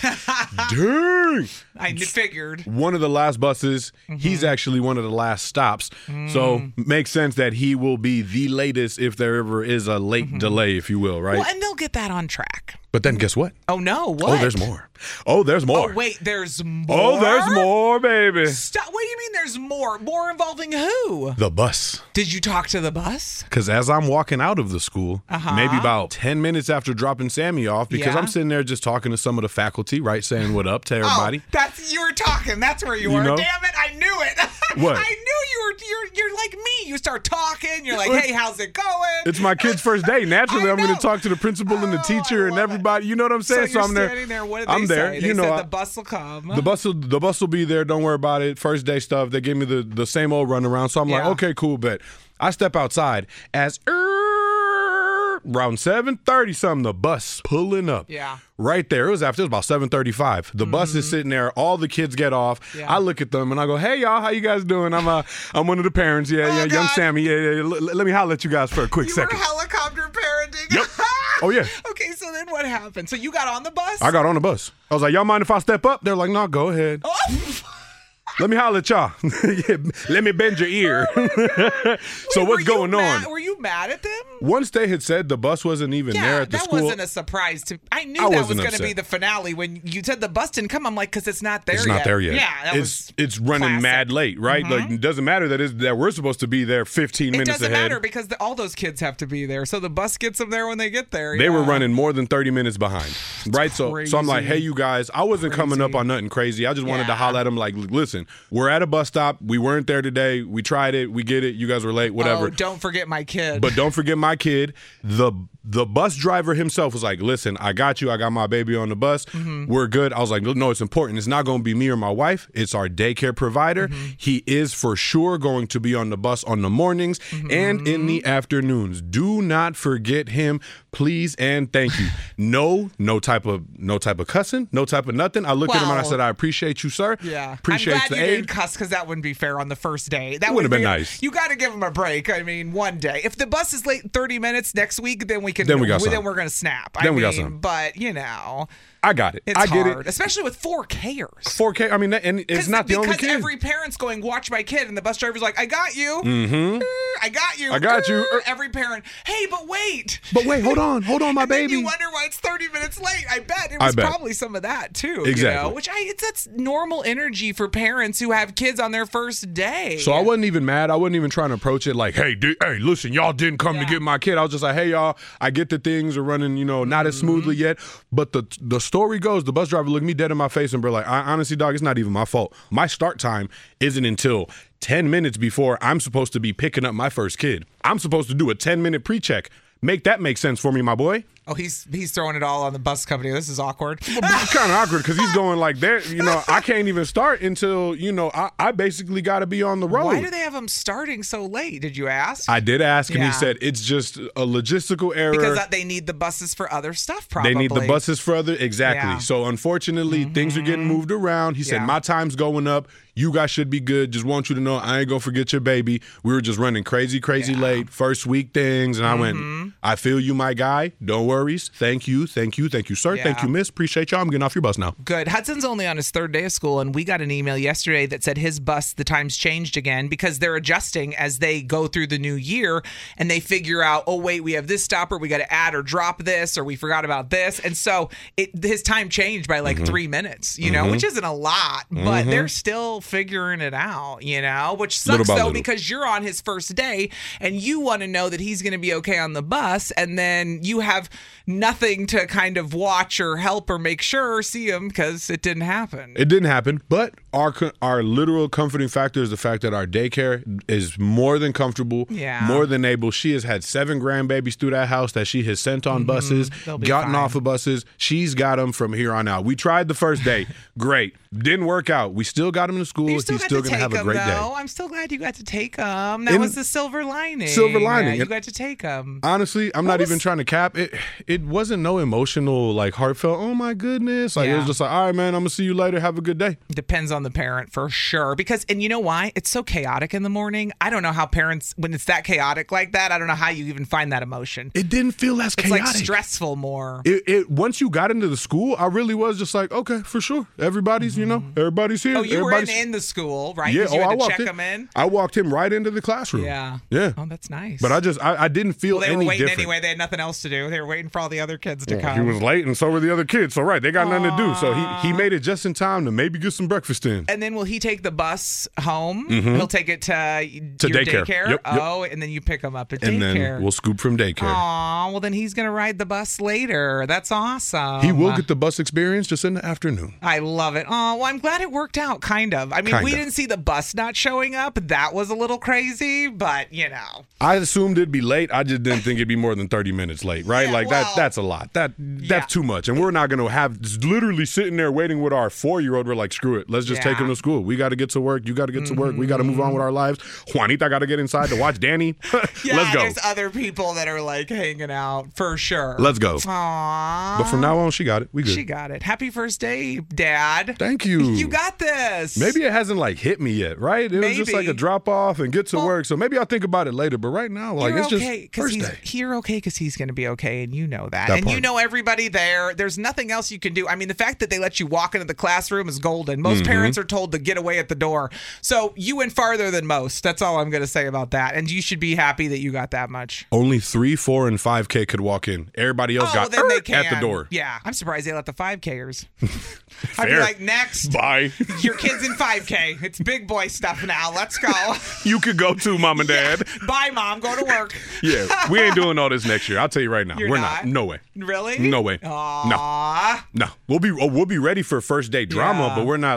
Dang. I figured. One of the last buses, he's actually one of the last stops. So makes sense that he will be the latest if there ever is a late delay, if you will, right? Well, and they'll get that on track. But then guess what? Oh no! What? Oh, there's more. Oh, there's more. Oh wait, there's more. Oh, there's more, baby. Stop. What do you mean there's more? More involving who? The bus. Did you talk to the bus? Because as I'm walking out of the school, Uh-huh. maybe about ten minutes after dropping Sammy off, because Yeah. I'm sitting there just talking to some of the faculty, right, saying what up to everybody. Oh, that's you were talking. That's where you, You were. know? Damn it! I knew it. What? I knew you were. You're. You're like me. You start talking. You're like, What? "Hey, how's it going?" It's my kid's first day. Naturally, I'm going to talk to the principal and the teacher and everybody. You know what I'm So saying? you're I'm there. standing there. What did I'm they there. say? They you know, said I- the bus will come. The bus will the bus will be there. Don't worry about it. First day stuff. They gave me the, the same old runaround. So I'm like, Yeah. okay, cool, bet. I step outside as around seven thirty something, the bus pulling up. Yeah. Right there. It was after it was about seven thirty-five. The bus is sitting there. All the kids get off. Yeah. I look at them and I go, hey y'all, how you guys doing? I'm uh I'm one of the parents. Yeah, yeah, young Sammy. Yeah, yeah. L- let me holler at you guys for a quick You second. were helicopter parenting. Yep. Oh yeah. Okay, so then what happened? So you got on the bus? I got on the bus. I was like, y'all mind if I step up? They're like, no, go ahead. Oh. Let me holler at y'all. Yeah, let me bend your ear. So what's going Mad- on? Were you mad at them? Once they had said the bus wasn't even Yeah, there at the that school, wasn't a surprise to. I knew I that was wasn't going to be upset. the finale when you said the bus didn't come. I'm like, because it's not there it's yet. not there yet. Yeah, that it's was. it's running classic. mad late, right? Mhm. Like it doesn't matter that is that we're supposed to be there fifteen It minutes doesn't ahead. matter because the, all those kids have to be there, so the bus gets them there when they get there. They yeah. were running more than thirty minutes behind, right? So, so I'm like, crazy. hey, you guys, I wasn't coming up on nothing crazy. I just wanted to Yeah. holler at them, like, listen, we're at a bus stop. We weren't there today. We tried it. We get it. You guys were late. Whatever. Oh, don't forget my kid. did. But don't forget my kid. The the bus driver himself was like, listen, I got you. I got my baby on the bus. Mm-hmm. We're good. I was like, no, it's important. It's not going to be me or my wife. It's our daycare provider. Mm-hmm. He is for sure going to be on the bus on the mornings mm-hmm. and in the afternoons. Do not forget him, please and thank you. No, no type of no type of cussing, no type of nothing. I looked well, at him and I said, I appreciate you, sir. Yeah. Appreciate I'm glad the you aid. didn't cuss because that wouldn't be fair on the first day. That would have been be, nice. You got to give him a break. I mean, one day. If the bus is late thirty minutes next week, then we can. Then we got Then some. we're gonna snap. Then I we mean, got some. But you know. I got it. It's I get hard, it. especially with four Kers. four K. I mean, and it's not the only kid. Because every parent's going, watch my kid, and the bus driver's like, I got you. Mm-hmm. I got you. I got you. Every parent, hey, but wait. But wait, hold on. Hold on, my and baby. Then you wonder why it's thirty minutes late. I bet. It was I bet. probably some of that, too. Exactly. You know? Which I, it's that's normal energy for parents who have kids on their first day. So I wasn't even mad. I wasn't even trying to approach it like, hey, di- hey, listen, y'all didn't come Yeah. to get my kid. I was just like, hey, y'all, I get that things are running, you know, not as smoothly Mm-hmm. yet. But the the story goes, the bus driver looked me dead in my face and be like, I, honestly, dog, it's not even my fault. My start time isn't until ten minutes before I'm supposed to be picking up my first kid. I'm supposed to do a ten-minute pre-check. Make that make sense for me, my boy. Oh, he's he's throwing it all on the bus company. This is awkward. Well, it's kind of awkward because he's going like there. You know, I can't even start until, you know, I, I basically got to be on the road. Why do they have him starting so late? Did you ask? I did ask, and Yeah. he said it's just a logistical error. Because that they need the buses for other stuff, probably. They need the buses for other, exactly. Yeah. So unfortunately, mm-hmm. things are getting moved around. He said, Yeah. my time's going up. You guys should be good. Just want you to know I ain't going to forget your baby. We were just running crazy, crazy Yeah. late, first week things. And I Mm-hmm. went, I feel you, my guy. No worries. Thank you. Thank you. Thank you, sir. Yeah. Thank you, miss. Appreciate y'all. I'm getting off your bus now. Good. Hudson's only on his third day of school, and we got an email yesterday that said his bus, the time's changed again because they're adjusting as they go through the new year, and they figure out, oh, wait, we have this stopper, we got to add or drop this, or we forgot about this. And so it, his time changed by like Mm-hmm. three minutes, you know, Mhm. which isn't a lot, but Mhm. they're still figuring it out, you know, which Little sucks, by though, little. because you're on his first day, and you want to know that he's going to be okay on the bus, and then you have nothing to kind of watch or help or make sure or see him because it didn't happen. It didn't happen, but our co- our literal comforting factor is the fact that our daycare is more than comfortable, Yeah. more than able. She has had seven grandbabies through that house that she has sent on buses, Mm-hmm. They'll be gotten fine. off of buses. She's got them from here on out. We tried the first day, great, didn't work out. We still got him to school. You He's still got still to going to take have a him, great though. day. I'm still glad you got to take him. That In- was the silver lining. Silver lining. Yeah, you And- got to take him. Honestly, I'm not even trying to cap it. It wasn't no emotional, like heartfelt. Oh my goodness! Like it Yeah. was just like, all right, man. I'm gonna see you later. Have a good day. Depends on the parent for sure. Because, and you know why? It's so chaotic in the morning. I don't know how parents, when it's that chaotic like that, I don't know how you even find that emotion. It didn't feel as It's chaotic. like stressful more. It, it once you got into the school, I really was just like, okay, for sure. Everybody's, you know, everybody's here. Oh, you were in, Everybody's- in the school, right? Yeah, 'Cause you oh, had I to walked check in, him in. I walked him right into the classroom. Yeah. Yeah. Oh, that's nice. But I just, I, I didn't feel Well, they any were waiting different. anyway. They had nothing else to do. They were waiting for all the other kids to Yeah, come. he was late, and so were the other kids. So right, they got nothing to do. So he he made it just in time to maybe get some breakfast in. And then will he take the bus home? Mhm. He'll take it to, To your daycare. daycare? Yep, yep. Oh, and then you pick him up at And daycare. then we'll scoop from daycare. Aw, well then he's going to ride the bus later. That's awesome. He will get the bus experience just in the afternoon. I love it. Oh, well, I'm glad it worked out, kind of. I mean, Kind we of. didn't see the bus not showing up. That was a little crazy, but, you know. I assumed it'd be late. I just didn't think it'd be more than thirty minutes late, right? Yeah, like well, that that's a lot. That that's yeah. too much. And we're not going to have just literally sitting there waiting with our four-year-old. We're like, screw it. Let's just take Yeah. him to school. We got to get to work. You got to get to work. We got to move on with our lives. Juanita got to get inside to watch Danny. Yeah, Let's go. there's other people that are like hanging out for sure. Let's go. Aww. But from now on, she got it. We good. She got it. Happy first day, Dad. Thank you. You got this. Maybe it hasn't like hit me yet, right? It was just like a Maybe. drop off and get to work. So maybe I'll think about it later. But right now, like You're it's okay just first he's day. you're okay because he's going to be okay, and you know that, That and you part. know everybody there. There's nothing else you can do. I mean, the fact that they let you walk into the classroom is golden. Most Mhm. parents are told to get away at the door, so you went farther than most. That's all I'm going to say about that, and you should be happy that you got that much. Only three, four, and five K could walk in. Everybody else Oh, got then they "Er," can. at the door. Yeah, I'm surprised they let the five Kers. I'd be Fair. like, next, Bye. your kid's in five K. It's big boy stuff now. Let's go. You could go too, mom and dad. Bye, mom. Go to work. Yeah, we ain't doing all this next year. I'll tell you right now. You're We're not? not. No way. Really? No way. Aww. No. No. We'll be oh, we'll be ready for first day drama, Yeah. but we're not this whole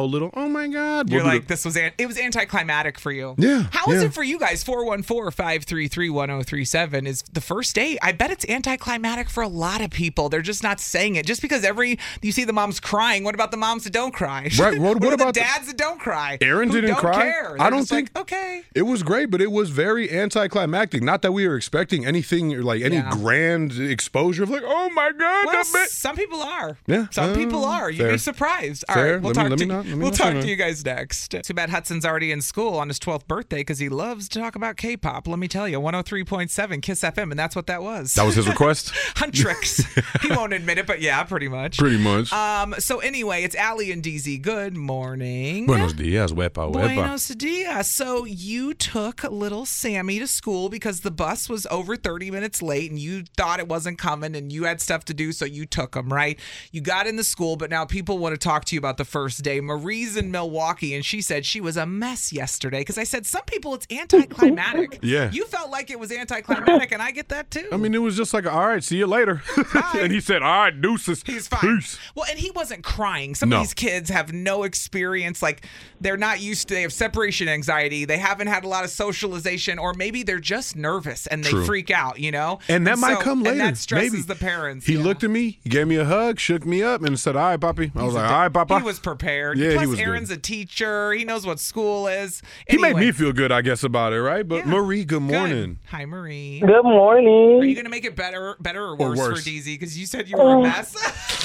know, little, oh my God. You're We'll do like, this was, an- it was anticlimactic for you. Yeah, How is yeah. it for you guys? four one four, five three three, one oh three seven is the first date. I bet it's anticlimactic for a lot of people. They're just not saying it. Just because every, you see the moms crying, what about the moms that don't cry? Right, what- what are about the the- dads that don't cry? Aaron Who didn't don't cry. Care? I They're don't just think. like, okay. It was great, but it was very anticlimactic. Not that we were expecting anything or like any Yeah. grand exposure of like, oh my God. Well, that man- some people are. Yeah, Some uh, people are. You'd fair. be surprised. All Fair. right, we'll Let me- talk let to me not- let me we'll not talk say to no. you guys next. Too bad Hudson's already in school on his twelfth birthday because he loves to talk about K-pop. Let me tell you, one oh three point seven Kiss F M, and that's what that was. That was his request? Huntrix. He won't admit it, but yeah, pretty much. Pretty much. Um. So anyway, it's Allie and D Z. Good morning. Buenos dias, wepa, wepa. Buenos dias. So you took little Sammy to school because the bus was over thirty minutes late and you thought it wasn't coming and you had stuff to do, so you took him, right? You got in the school, but now people want to talk to you about the first day. Marie's in Milwaukee and she said she was a mess yesterday because I said some people it's anticlimactic. Yeah. You felt like it was anticlimactic and I get that too. I mean, it was just like, all right, see you later. And he said, all right, deuces. He's fine. Peace. Well, and he wasn't crying. Some No. of these kids have no experience. Like, they're not used to, they have separation anxiety. They haven't had a lot of socialization, or maybe they're just nervous and they True. freak out, you know? And that might so- come later. And that stresses maybe. the parents. He yeah. looked at me, he gave me a hug, shook me up, and said, all right, papi. I was like, all right, papa. He was prepared. Yeah, Plus, he was good. Aaron's a teacher. He knows what school is. He made Anyway. me feel good, I guess, about it, right? But Marie, good morning. Hi, Marie. Good morning. Are you going to make it better better or Or worse, worse. for D Z? Because you said you were a Um, mess.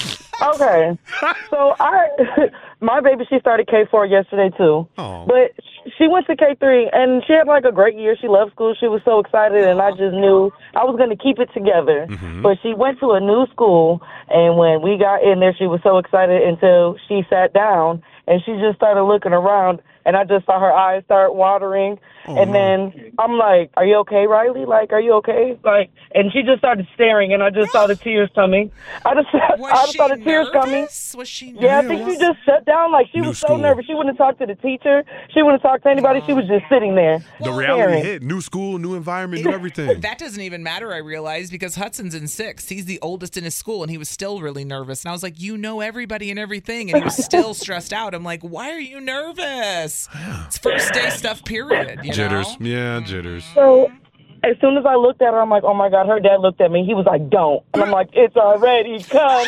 Okay. So I, my baby, she started K four yesterday too. Oh. But sh- she went to K three and she had like a great year. She loved school. She was so excited, and I just knew I was going to keep it together. Mm-hmm. But she went to a new school, and when we got in there, she was so excited until she sat down and she just started looking around, and I just saw her eyes start watering. Oh, and no. then I'm like, "Are you okay, Riley? Like, are you okay?" Like, and she just started staring, and I just saw the tears coming. I just, I just saw the tears coming. Was she Yeah, I think she just shut down. Like, she New was so school. nervous. She wouldn't talk to the teacher. She wouldn't talk to anybody. She was just sitting there. The reality staring. hit. New school, new environment, new everything. That doesn't even matter, I realized, because Hudson's in sixth. He's the oldest in his school, and he was still really nervous. And I was like, you know everybody and everything. And he was still stressed out. I'm like, why are you nervous? It's first day stuff, period. You Jitters. know? Yeah, jitters. So as soon as I looked at her, I'm like, oh my God, her dad looked at me. He was like, don't. And I'm like, it's already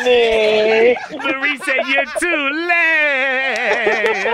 coming. Marie said, you're too late.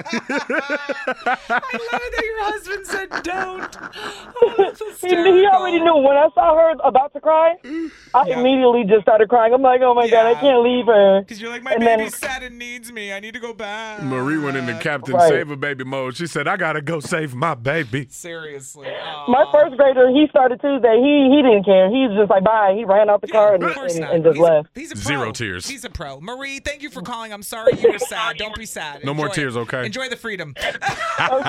I love it that your husband said don't. Oh, that's he, he already knew. When I saw her about to cry, I immediately just started crying. I'm like, oh my God, I can't leave her. Because you're like, my And baby's then- sad and needs me. I need to go back. Marie went into Captain Right. Save a Baby mode. She said, I got to go save my baby. Seriously. My first grader, he started Tuesday. He he didn't care. He was just like, bye. He ran out the car and, Of course and, not. and just He's a- left. He's a pro. Zero tears. He's a pro. Marie, thank you for calling. I'm sorry you were sad. Don't be sad. No more Enjoy tears, it. okay? Enjoy the freedom. Have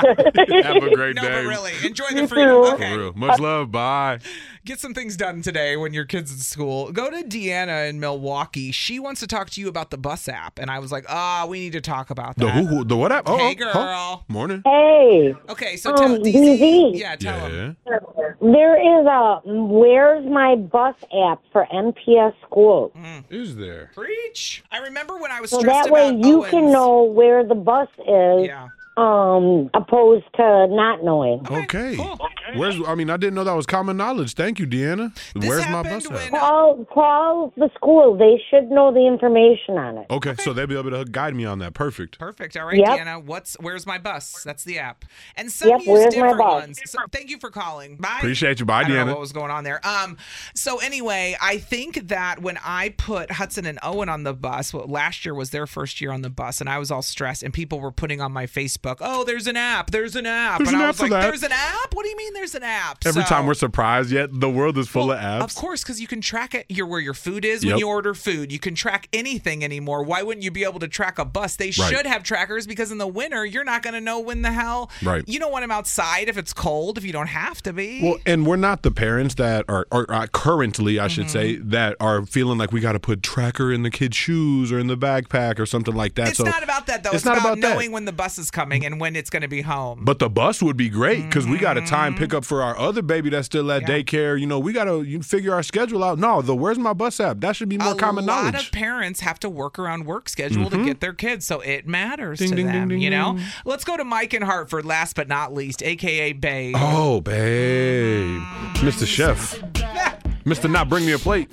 a great no, day. but really, enjoy You the freedom. too. Okay. For real. Much love. Bye. Get some things done today when your kid's in school. Go to Deanna in Milwaukee. She wants to talk to you about the bus app. And I was like, ah, we need to talk about that. The who, who the what app? Oh, Hey, oh, girl. oh. Morning. Hey. Okay, so Um, tell D D Z. Z. Yeah, tell him. Yeah. There is a Where's My Bus app for N P S schools. Is there? Preach. I remember when I was So stressed that way about you Owens. can know where the bus is, Yeah. um, opposed to not knowing. Okay. Where's? I mean, I didn't know that was common knowledge. Thank you, Deanna. Where's my bus at? Call, call the school. They should know the information on it. Okay, so they'll be able to guide me on that. Perfect. Perfect. All right, Yep. Deanna. What's Where's My Bus? That's the app. And some Yep, use Where's My different Bus? ones. So thank you for calling. Bye. Appreciate you. Bye, I don't know Deanna. what was going on there. Um. So anyway, I think that when I put Hudson and Owen on the bus, well, last year was their first year on the bus, and I was all stressed, and people were putting on my Facebook, "Oh, there's an app. There's an app." There's and an I app was for like, that. "There's an app? What do you mean there's an app?" Every So- time we're surprised, yet the world is full of apps. Of course, because you can track it. Your where your food is when Yep. you order food. You can track anything anymore. Why wouldn't you be able to track a bus? They Right. should have trackers because in the winter you're not going to know when the hell. Right. You don't want them outside if it's cold. If you don't have to be. Well, and we're not the parents that are, or uh, currently, I should Mm-hmm. say, that are feeling like we got to put tracker in the kid's shoes or in the backpack or something like that. it's so not about that though. It's, It's, not about, about that. knowing when the bus is coming. going and when it's going to be home. But the bus would be great because mm-hmm. we got a time pickup for our other baby that's still at yeah. daycare. You know, we got to figure our schedule out. No, the Where's My Bus app, that should be more a common knowledge. A lot of parents have to work around work schedule mm-hmm. to get their kids, so it matters ding, to ding, them, ding, ding, you know? ding. Let's go to Mike in Hartford, last but not least, a k a. Babe. Oh, Babe. Mm-hmm. Mister Chef. Mister Not Bring Me a Plate.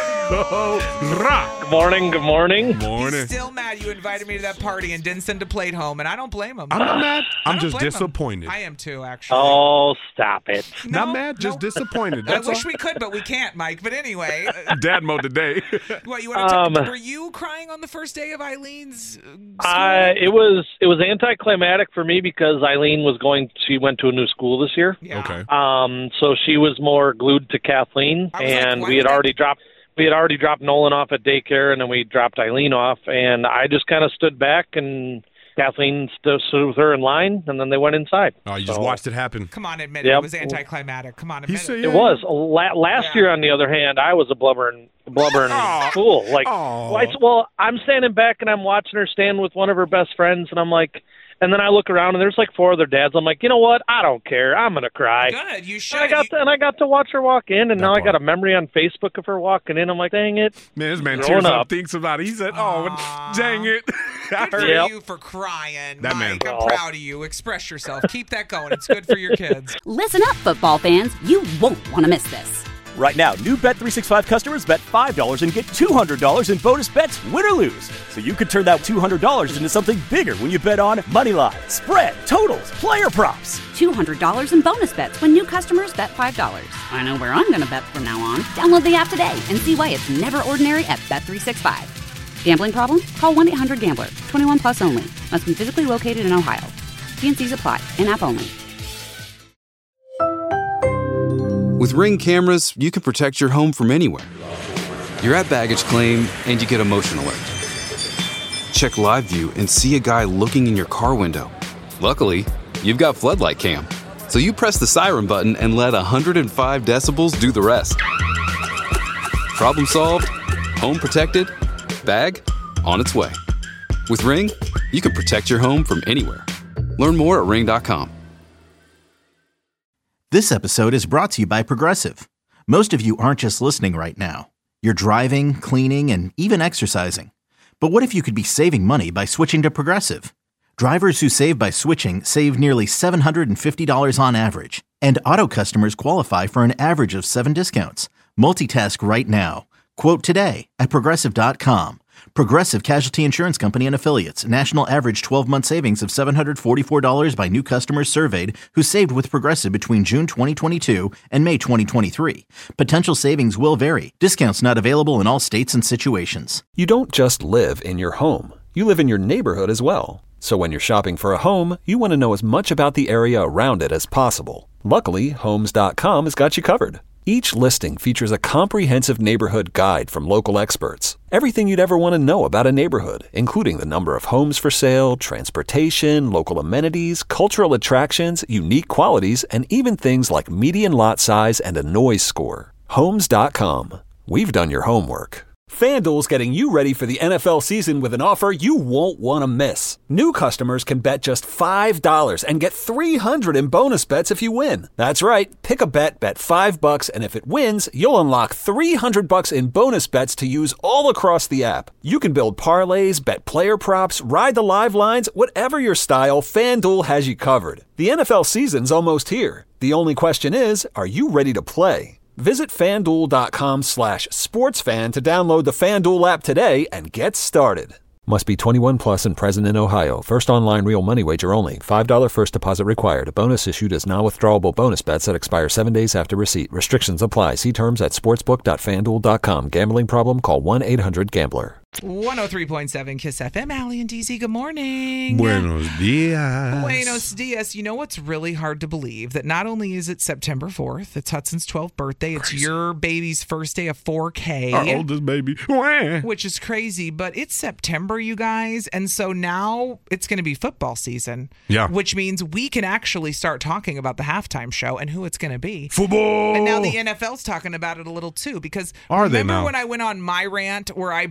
Good morning, good morning. Morning. He's still mad you invited me to that party and didn't send a plate home, and I don't blame him. I'm not mad. I'm just blame disappointed. Him. I am too, actually. Oh, stop it. No, not mad, just no. disappointed. That's I wish all. we could, but we can't, Mike. But anyway. Dad mode today. What, you want to um, were you crying on the first day of Eileen's school? Uh, it was it was anticlimactic for me because Eileen was going, she went to a new school this year. Yeah. Okay. Um, so she was more glued to Kathleen, and like, we had already dropped. We had already dropped Nolan off at daycare, and then we dropped Eileen off, and I just kind of stood back, and Kathleen stood, stood with her in line, and then they went inside. Oh, you so, just watched it happen. Come on, admit yep. it. It was anticlimactic. Come on, admit said, it. yeah. It was. La- last yeah. year, on the other hand, I was a blubbering, blubbering fool. Like, well, I, well, I'm standing back, and I'm watching her stand with one of her best friends, and I'm like... And then I look around, and there's like four other dads. I'm like, you know what? I don't care. I'm going to cry. Good. You should. And I, got you... to, and I got to watch her walk in, and that now part. I got a memory on Facebook of her walking in. I'm like, dang it. Man, this man Growing tears up, up. thinks about it. He said, oh, Aww. dang it. Good for Yep. you for crying, that Mike. man. I'm proud of you. Express yourself. Keep that going. It's good for your kids. Listen up, football fans. You won't want to miss this. Right now, new Bet three sixty-five customers bet five dollars and get two hundred dollars in bonus bets, win or lose. So you could turn that two hundred dollars into something bigger when you bet on moneyline, spread, totals, player props. two hundred dollars in bonus bets when new customers bet five dollars. I know where I'm going to bet from now on. Download the app today and see why it's never ordinary at Bet three sixty-five. Gambling problem? Call one eight hundred gambler. twenty-one plus only. Must be physically located in Ohio. T and C's apply. In-app only. With Ring cameras, you can protect your home from anywhere. You're at baggage claim and you get a motion alert. Check live view and see a guy looking in your car window. Luckily, you've got Floodlight Cam. So you press the siren button and let one hundred five decibels do the rest. Problem solved, home protected, bag on its way. With Ring, you can protect your home from anywhere. Learn more at ring dot com. This episode is brought to you by Progressive. Most of you aren't just listening right now. You're driving, cleaning, and even exercising. But what if you could be saving money by switching to Progressive? Drivers who save by switching save nearly seven hundred fifty dollars on average. And auto customers qualify for an average of seven discounts. Multitask right now. Quote today at Progressive dot com. Progressive Casualty Insurance Company and Affiliates. National average twelve-month savings of seven hundred forty-four dollars by new customers surveyed who saved with Progressive between June twenty twenty-two and May twenty twenty-three. Potential savings will vary. Discounts not available in all states and situations. You don't just live in your home. You live in your neighborhood as well. So when you're shopping for a home, you want to know as much about the area around it as possible. Luckily, Homes dot com has got you covered. Each listing features a comprehensive neighborhood guide from local experts. Everything you'd ever want to know about a neighborhood, including the number of homes for sale, transportation, local amenities, cultural attractions, unique qualities, and even things like median lot size and a noise score. Homes dot com. We've done your homework. FanDuel's getting you ready for the N F L season with an offer you won't want to miss. New customers can bet just five dollars and get three hundred dollars in bonus bets if you win. That's right. Pick a bet, bet five bucks, and if it wins, you'll unlock three hundred bucks in bonus bets to use all across the app. You can build parlays, bet player props, ride the live lines, whatever your style, FanDuel has you covered. The N F L season's almost here. The only question is, are you ready to play? Visit FanDuel.com slash sportsfan to download the FanDuel app today and get started. Must be twenty-one plus and present in Ohio. First online real money wager only. five dollars first deposit required. A bonus issued as non-withdrawable bonus bets that expire seven days after receipt. Restrictions apply. See terms at sportsbook dot fan duel dot com. Gambling problem? Call one eight hundred gambler. one oh three point seven Kiss F M. Allie and D Z, good morning. Buenos dias. Buenos dias. You know what's really hard to believe? That not only is it September fourth, it's Hudson's twelfth birthday. Crazy. It's your baby's first day of four K. Our oldest baby. Which is crazy, but it's September, you guys. And so now it's going to be football season. Yeah. Which means we can actually start talking about the halftime show and who it's going to be. Football. And now the N F L's talking about it a little too, because Are they remember now? when I went on my rant where I basically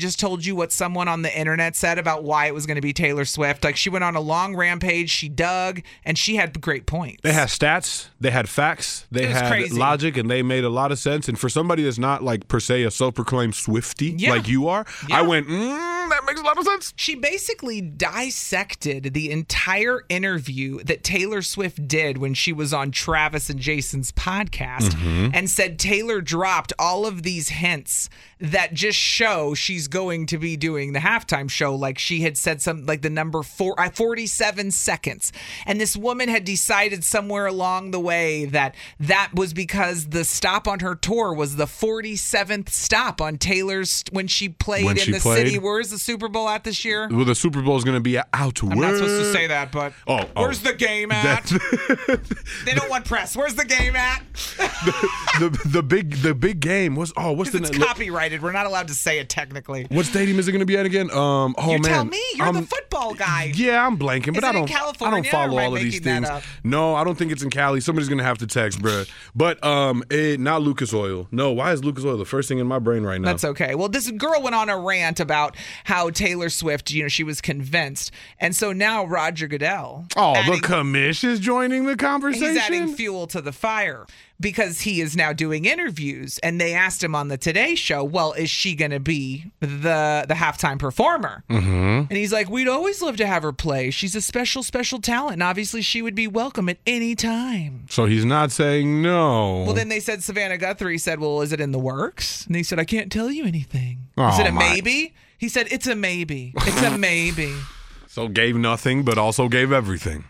just told you what someone on the internet said about why it was going to be Taylor Swift. Like, she went on a long rampage, she dug, and she had great points. They had stats, they had facts, they had crazy. logic, and they made a lot of sense. And for somebody that's not, like, per se a self-proclaimed Swiftie Yeah. like you are, Yeah. I went, mm, that makes a lot of sense. She basically dissected the entire interview that Taylor Swift did when she was on Travis and Jason's podcast Mhm. and said Taylor dropped all of these hints that just show she's going to be doing the halftime show. Like, she had said something like the number four, uh, forty-seven seconds. And this woman had decided somewhere along the way that that was because the stop on her tour was the forty-seventh stop on Taylor's when she played When in she the played? city. Where's the Super Bowl at this year? Well, the Super Bowl is going to be out. I'm not supposed to say that, but Oh, oh. where's the game at? They don't want press. Where's the game at? the the big the big game was oh what's the It's na- copyrighted. We're not allowed to say it technically. what stadium is it going to be at again? Um, oh you man, tell me. You're I'm- the football guy. Yeah, I'm blanking, but Is I it in don't. I California, don't follow or am I all of these making that things. up? No, I don't think it's in Cali. Somebody's gonna have to text, bruh. But um, it, not Lucas Oil. No, why is Lucas Oil the first thing in my brain right now? That's okay. Well, this girl went on a rant about how Taylor Swift, you know, she was convinced. And so now Roger Goodell. Oh, adding- the commish is joining the conversation. He's adding fuel to the fire because he is now doing interviews. And they asked him on the Today Show, well, is she going to be the the halftime performer? Mm-hmm. And he's like, we'd always love to have her play. She's a special, special talent. And obviously she would be welcome at any time. So he's not saying no. Well, then they said, Savannah Guthrie said, well, is it in the works? And he said, I can't tell you anything. Oh, is it a my- maybe? He said, it's a maybe. It's a maybe. So gave nothing, but also gave everything.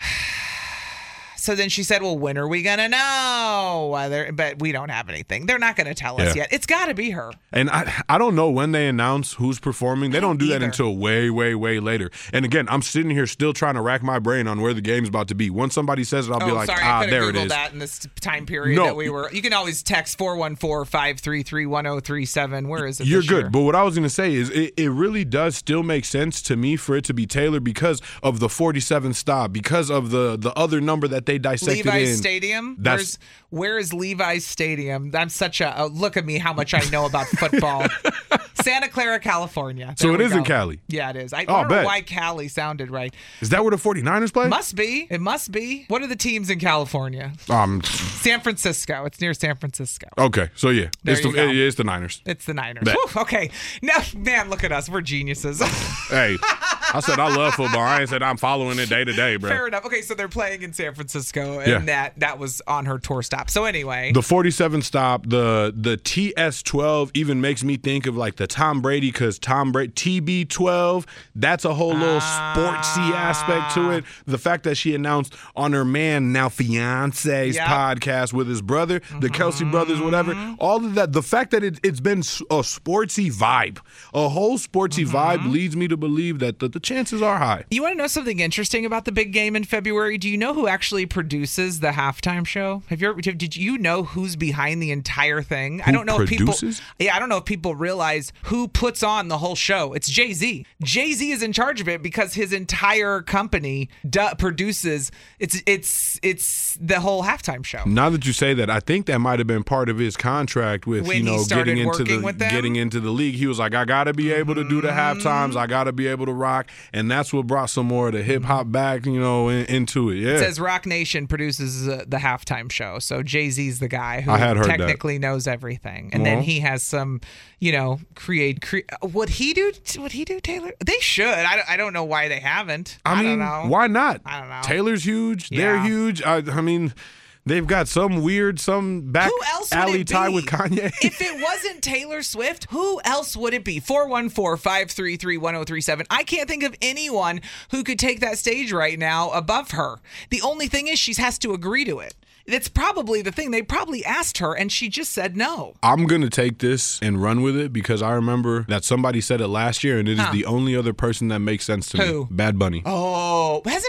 So then she said, well, when are we going to know? Whether, but we don't have anything. They're not going to tell us Yeah. yet. It's got to be her. And I I don't know when they announce who's performing. They don't do that either. until way, way, way later. And again, I'm sitting here still trying to rack my brain on where the game's about to be. Once somebody says it, I'll oh, be like, sorry, ah, I could there have it Googled is. that in this time period No. that we were. You can always text four one four, five three three, one zero three seven. Where is it? You're this good. year? But what I was going to say is it, it really does still make sense to me for it to be Taylor because of the forty-seventh stop, because of the, the other number that they dissected Levi's in. Stadium? That's- Where's, where is Levi's Stadium? I'm such a, oh, look at me, how much I know about football. Santa Clara, California. So There it we is in go. Cali? Yeah, it is. I, Oh, I don't know bet. why Cali sounded right. Is that where the forty-niners play? Must be. It must be. What are the teams in California? Um, San Francisco. It's near San Francisco. okay, so yeah, There it's you the, go. yeah, it's the Niners. It's the Niners. Bet. Whew, okay. Now, man, look at us. We're geniuses. Hey, I said I love football. I ain't said I'm following it day to day, bro. Fair enough. Okay, so they're playing in San Francisco, and Yeah. that that was on her tour stop. So anyway, The forty-seven stop, the the T S twelve even makes me think of like the Tom Brady because Tom Brady T B twelve. That's a whole little sportsy aspect to it. The fact that she announced on her man now fiance's Yep. podcast with his brother, the Kelsey brothers, whatever. All of that. The fact that it, it's been s- a sportsy vibe, a whole sportsy vibe leads me to believe that the, the chances are high. you want to know something interesting about the big game in February? Do you know who actually produces the halftime show? Have you ever? Did you know who's behind the entire thing? I Who don't know if produces? people. Yeah, I don't know if people realize who puts on the whole show. It's Jay-Z. Jay-Z is in charge of it because his entire company du- produces. It's it's it's the whole halftime show. Now that you say that, I think that might have been part of his contract with When you he know started getting into working the with them? getting into the league. He was like, I gotta be able to do the half times. I gotta be able to rock, and that's what brought some more of the hip hop back, you know, in, into it. Yeah, It says Rock Nation produces uh, the halftime show. So Jay-Z's the guy who I had heard that. technically knows everything. And then Well. he has some, you know, create, cre- would he do, would he do Taylor? They should. I don't, I don't know why they haven't. I, I mean, don't know. why not? I don't know. Taylor's huge. They're Yeah. huge. I, I mean, they've got some weird, some back Who else would alley it tie be? with Kanye. If it wasn't Taylor Swift, who else would it be? four one four, five three three, one zero three seven. I can't think of anyone who could take that stage right now above her. The only thing is she has to agree to it. That's probably the thing. They probably asked her and she just said no. I'm going to take this and run with it because I remember that somebody said it last year, and it is Huh. the only other person that makes sense to Who? me. Bad Bunny. Oh, hasn't Bad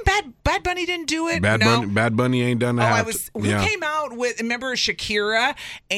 Bad Bunny didn't do it. Bad no. Bunny, Bad Bunny ain't done Oh, that. I was. Who yeah. came out with? Remember Shakira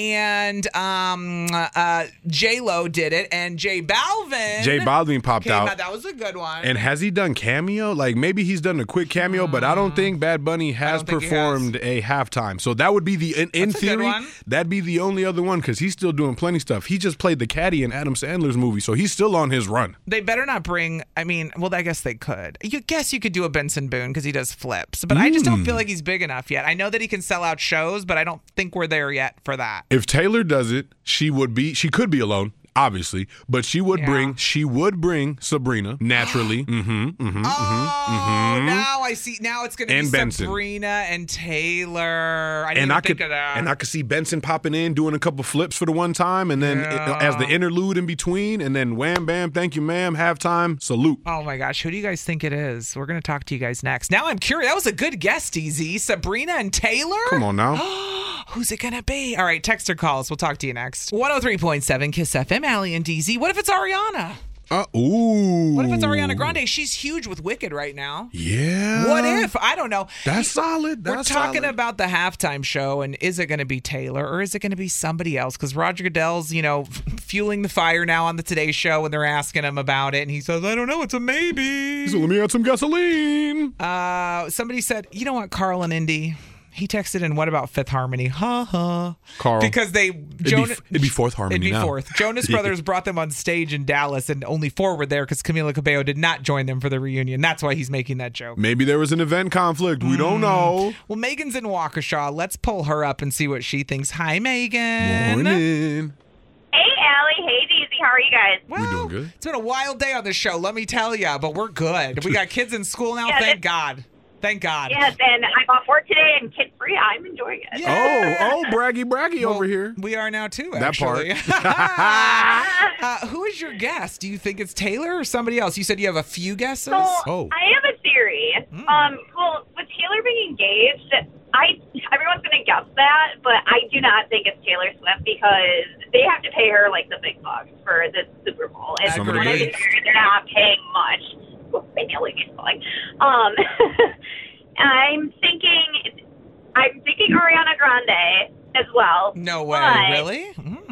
and um, uh, J Lo did it, and J Balvin. J Balvin popped came out. out. That was a good one. And has he done cameo? Like maybe he's done a quick cameo, but I don't think Bad Bunny has think he performed a halftime. So that would be the in, in That's a good theory one. that'd be the only other one because he's still doing plenty stuff. He just played the caddy in Adam Sandler's movie, so he's still on his run. They better not bring. I mean, well, I guess they could. You guess you could do a Benson Boone because he does flips, but I just don't feel like he's big enough yet. I know that he can sell out shows, but I don't think we're there yet for that. If Taylor does it, she would be. She could be alone, obviously, but she would Yeah. bring. She would bring Sabrina naturally. mm-hmm. Mm-hmm. Oh, mm-hmm. now I see. Now it's going to be And Benson. Sabrina and Taylor. I didn't And even I think could, of that. and I could see Benson popping in, doing a couple flips for the one time, and then Yeah. it- as the interlude in between, and then wham bam, thank you, ma'am, halftime, salute. Oh my gosh, who do you guys think it is? We're going to talk to you guys next. Now I'm curious. That was a good guess, D Z. Sabrina and Taylor? Come on now. Who's it going to be? All right, text or calls. We'll talk to you next. one oh three point seven Kiss F M, Allie and D Z. What if it's Ariana? Uh, ooh. What if it's Ariana Grande? She's huge with Wicked right now. Yeah. What if? I don't know. That's solid. That's We're talking solid. about the halftime show, and is it going to be Taylor or is it going to be somebody else? Because Roger Goodell's, you know, f- fueling the fire now on the Today Show when they're asking him about it, and he says, "I don't know, it's a maybe." So let me add some gasoline. Uh, somebody said, "You know what, Carl and Indy." He texted in, "What about Fifth Harmony?" Ha ha. Carl. Because they It'd, Jonas, be, it'd be Fourth Harmony It'd be now. fourth. Jonas Brothers brought them on stage in Dallas, and only four were there because Camila Cabello did not join them for the reunion. That's why he's making that joke. Maybe there was an event conflict. We don't know. Well, Megan's in Waukesha. Let's pull her up and see what she thinks. Hi, Megan. Morning. Hey, Allie. Hey, D Z. How are you guys? Well, We doing good. It's been a wild day on this show, let me tell you, but we're good. We got kids in school now, Yeah, thank this- God. Thank God. Yes, and I'm off work today and kid free. I'm enjoying it. Oh, oh, braggy, braggy Well, over here. We are now too, That part. actually. uh, who is your guess? Do you think it's Taylor or somebody else? You said you have a few guesses? So Oh. I have a theory. Hmm. Um, well, with Taylor being engaged, I everyone's gonna guess that, but I do not think it's Taylor Swift because they have to pay her like the big bucks for the Super Bowl, and Some from of what the I bigs. hear, they're not paying much. Well, maybe a little bit, like, um, I'm thinking, I'm thinking Ariana Grande as well. No way, but really?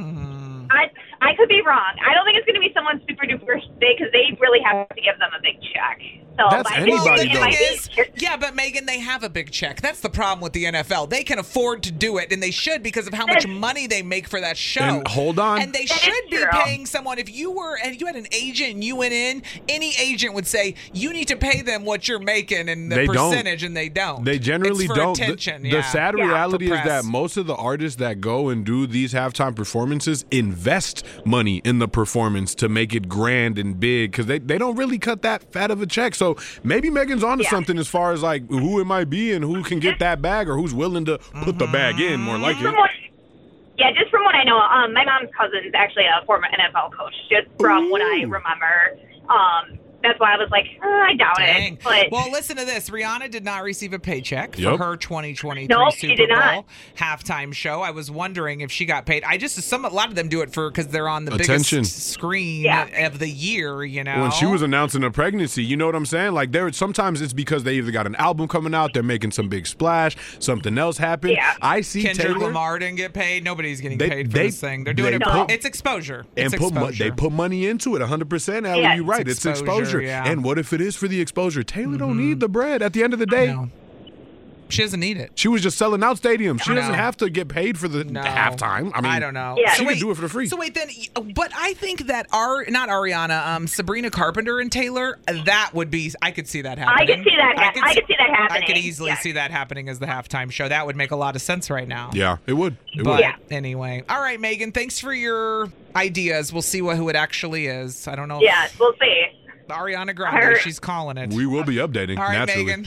Mm. I I could be wrong. I don't think it's going to be someone super duper big because they really have to give them a big check. So That's my anybody, thinking it though. might Is- be- yeah, but Megan, they have a big check. That's the problem with the N F L. They can afford to do it, and they should because of how much money they make for that show. And hold on. And they That is should be true. paying someone. If you were and you had an agent and you went in, any agent would say you need to pay them what you're making and the They don't. percentage, and they don't. They generally It's for don't. The- Attention, the yeah. sad Yeah, reality for is that press. most of the artists that go and do these halftime performances invest money in the performance to make it grand and big because they, they don't really cut that fat of a check. So maybe Megan's onto Yeah. something as far as like who it might be and who can get that bag or who's willing to put the bag in more like From it. what, yeah, just from what I know, um, my mom's cousin's actually a former N F L coach. Just from what I Ooh. remember, um, that's why I was like, uh, I doubt Dang. it. But Well, listen to this. Rihanna did not receive a paycheck Yep. for her twenty twenty-three Nope, she Super did Bowl not. halftime show. I was wondering if she got paid. I just some a lot of them do it for because they're on the Attention. biggest screen Yeah. of the year. You know, When she was announcing a pregnancy, you know what I'm saying? Like there, sometimes it's because they either got an album coming out, they're making some big splash, something else happened. Yeah. I see Kendrick Taylor Lamar didn't get paid. Nobody's getting They- paid for they- this thing. They're doing they it. put- It's exposure. and It's put mo- exposure. they put money into it one hundred percent. Allie, Yeah. you're right. It's It's exposure. exposure, yeah. And what if it is for the exposure? Taylor don't need the bread. At the end of the day, No. She doesn't need it. she was just selling out stadiums. She No. doesn't have to get paid for the No. halftime. I mean, I don't know. Yeah. She could do it for free. So wait, then, but I think that our not Ariana, um, Sabrina Carpenter and Taylor, that would be. I could see that happening. I could see that. Ha- I could see that I happening. could easily Yeah. see that happening as the halftime show. That would make a lot of sense right now. yeah, it would. It But would. Yeah. anyway, all right, Megan. Thanks for your ideas. We'll see what who it actually is. I don't know. Yeah, we'll see. Ariana Grande. Alright. She's calling it. We will be updating All right, naturally. Megan.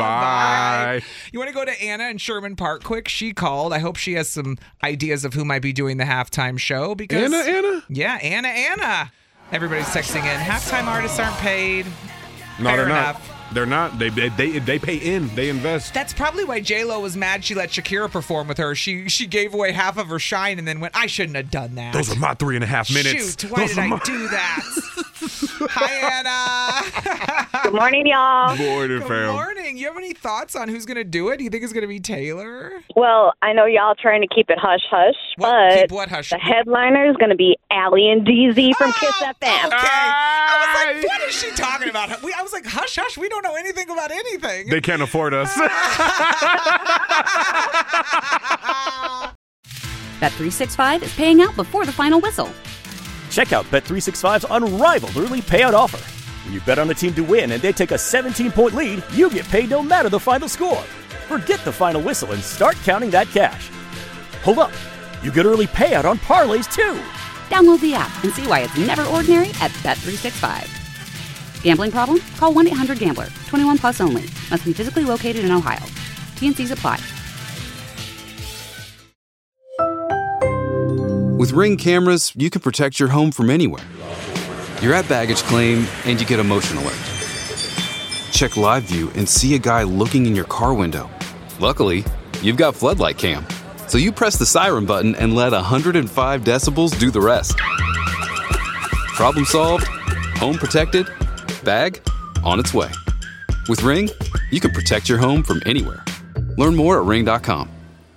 Bye. You want to go to Anna in Sherman Park quick? She called. I hope she has some ideas of who might be doing the halftime show because Anna, Anna? Yeah, Anna, Anna. Everybody's texting in. Halftime artists aren't paid. No, Fair they're enough. not. They're not. They, they they they pay in. They invest. That's probably why J Lo was mad she let Shakira perform with her. She she gave away half of her shine and then went, I shouldn't have done that. Those were my three and a half minutes. Shoot, why Those did were I my- do that? Hi, Anna. Good morning, y'all. Morning, Good fam. morning. You have any thoughts on who's going to do it? Do you think it's going to be Taylor? Well, I know y'all trying to keep it hush hush, What? but Keep what hush? the headliner is going to be Allie and D Z from Kiss F M. Okay. I was like, what is she talking about? We, I was like, hush, hush. We don't know anything about anything. They can't afford us. Bet three sixty-five is paying out before the final whistle. Check out Bet three sixty-five's unrivaled early payout offer. When you bet on a team to win and they take a seventeen-point lead, you get paid no matter the final score. Forget the final whistle and start counting that cash. Hold up. You get early payout on parlays, too. Download the app and see why it's never ordinary at Bet three sixty-five. Gambling problem? Call one eight hundred gambler. twenty-one plus only. Must be physically located in Ohio. T N Cs apply. With Ring cameras, you can protect your home from anywhere. You're at baggage claim and you get a motion alert. Check live view and see a guy looking in your car window. Luckily, you've got Floodlight Cam. So you press the siren button and let one hundred five decibels do the rest. Problem solved, home protected, bag on its way. With Ring, you can protect your home from anywhere. Learn more at ring dot com.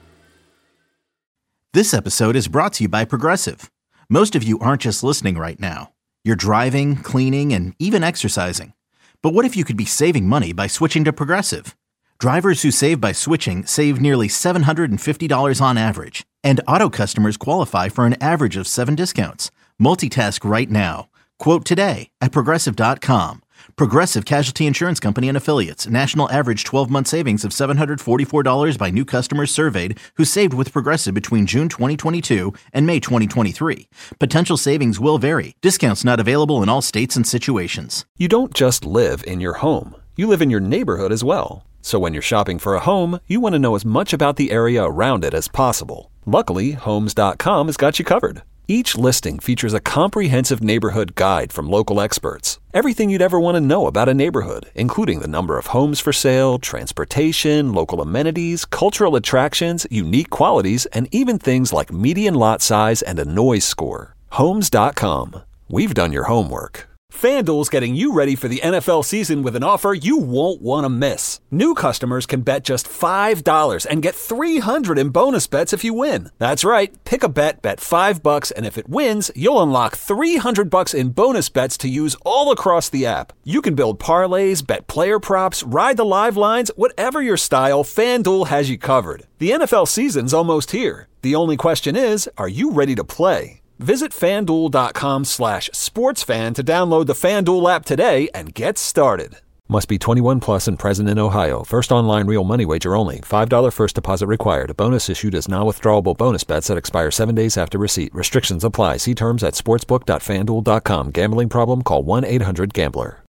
This episode is brought to you by Progressive. Most of you aren't just listening right now. You're driving, cleaning, and even exercising. But what if you could be saving money by switching to Progressive? Drivers who save by switching save nearly seven hundred fifty dollars on average. And auto customers qualify for an average of seven discounts. Multitask right now. Quote today at Progressive dot com. Progressive Casualty Insurance Company and Affiliates. National average twelve-month savings of seven hundred forty-four dollars by new customers surveyed who saved with Progressive between June twenty twenty-two and May twenty twenty-three. Potential savings will vary. Discounts not available in all states and situations. You don't just live in your home. You live in your neighborhood as well. So when you're shopping for a home, you want to know as much about the area around it as possible. Luckily, Homes dot com has got you covered. Each listing features a comprehensive neighborhood guide from local experts. Everything you'd ever want to know about a neighborhood, including the number of homes for sale, transportation, local amenities, cultural attractions, unique qualities, and even things like median lot size and a noise score. Homes dot com. We've done your homework. FanDuel's getting you ready for the N F L season with an offer you won't want to miss. New customers can bet just five dollars and get three hundred dollars in bonus bets if you win. That's right. Pick a bet, bet five bucks, and if it wins, you'll unlock three hundred bucks in bonus bets to use all across the app. You can build parlays, bet player props, ride the live lines, whatever your style, FanDuel has you covered. The N F L season's almost here. The only question is, are you ready to play? Visit FanDuel.com slash sportsfan to download the FanDuel app today and get started. Must be twenty-one plus and present in Ohio. First online real money wager only. five dollars first deposit required. Bonus issued as non-withdrawable bonus bets that expire seven days after receipt. Restrictions apply. See terms at sportsbook dot fan duel dot com. Gambling problem? Call one eight hundred gambler.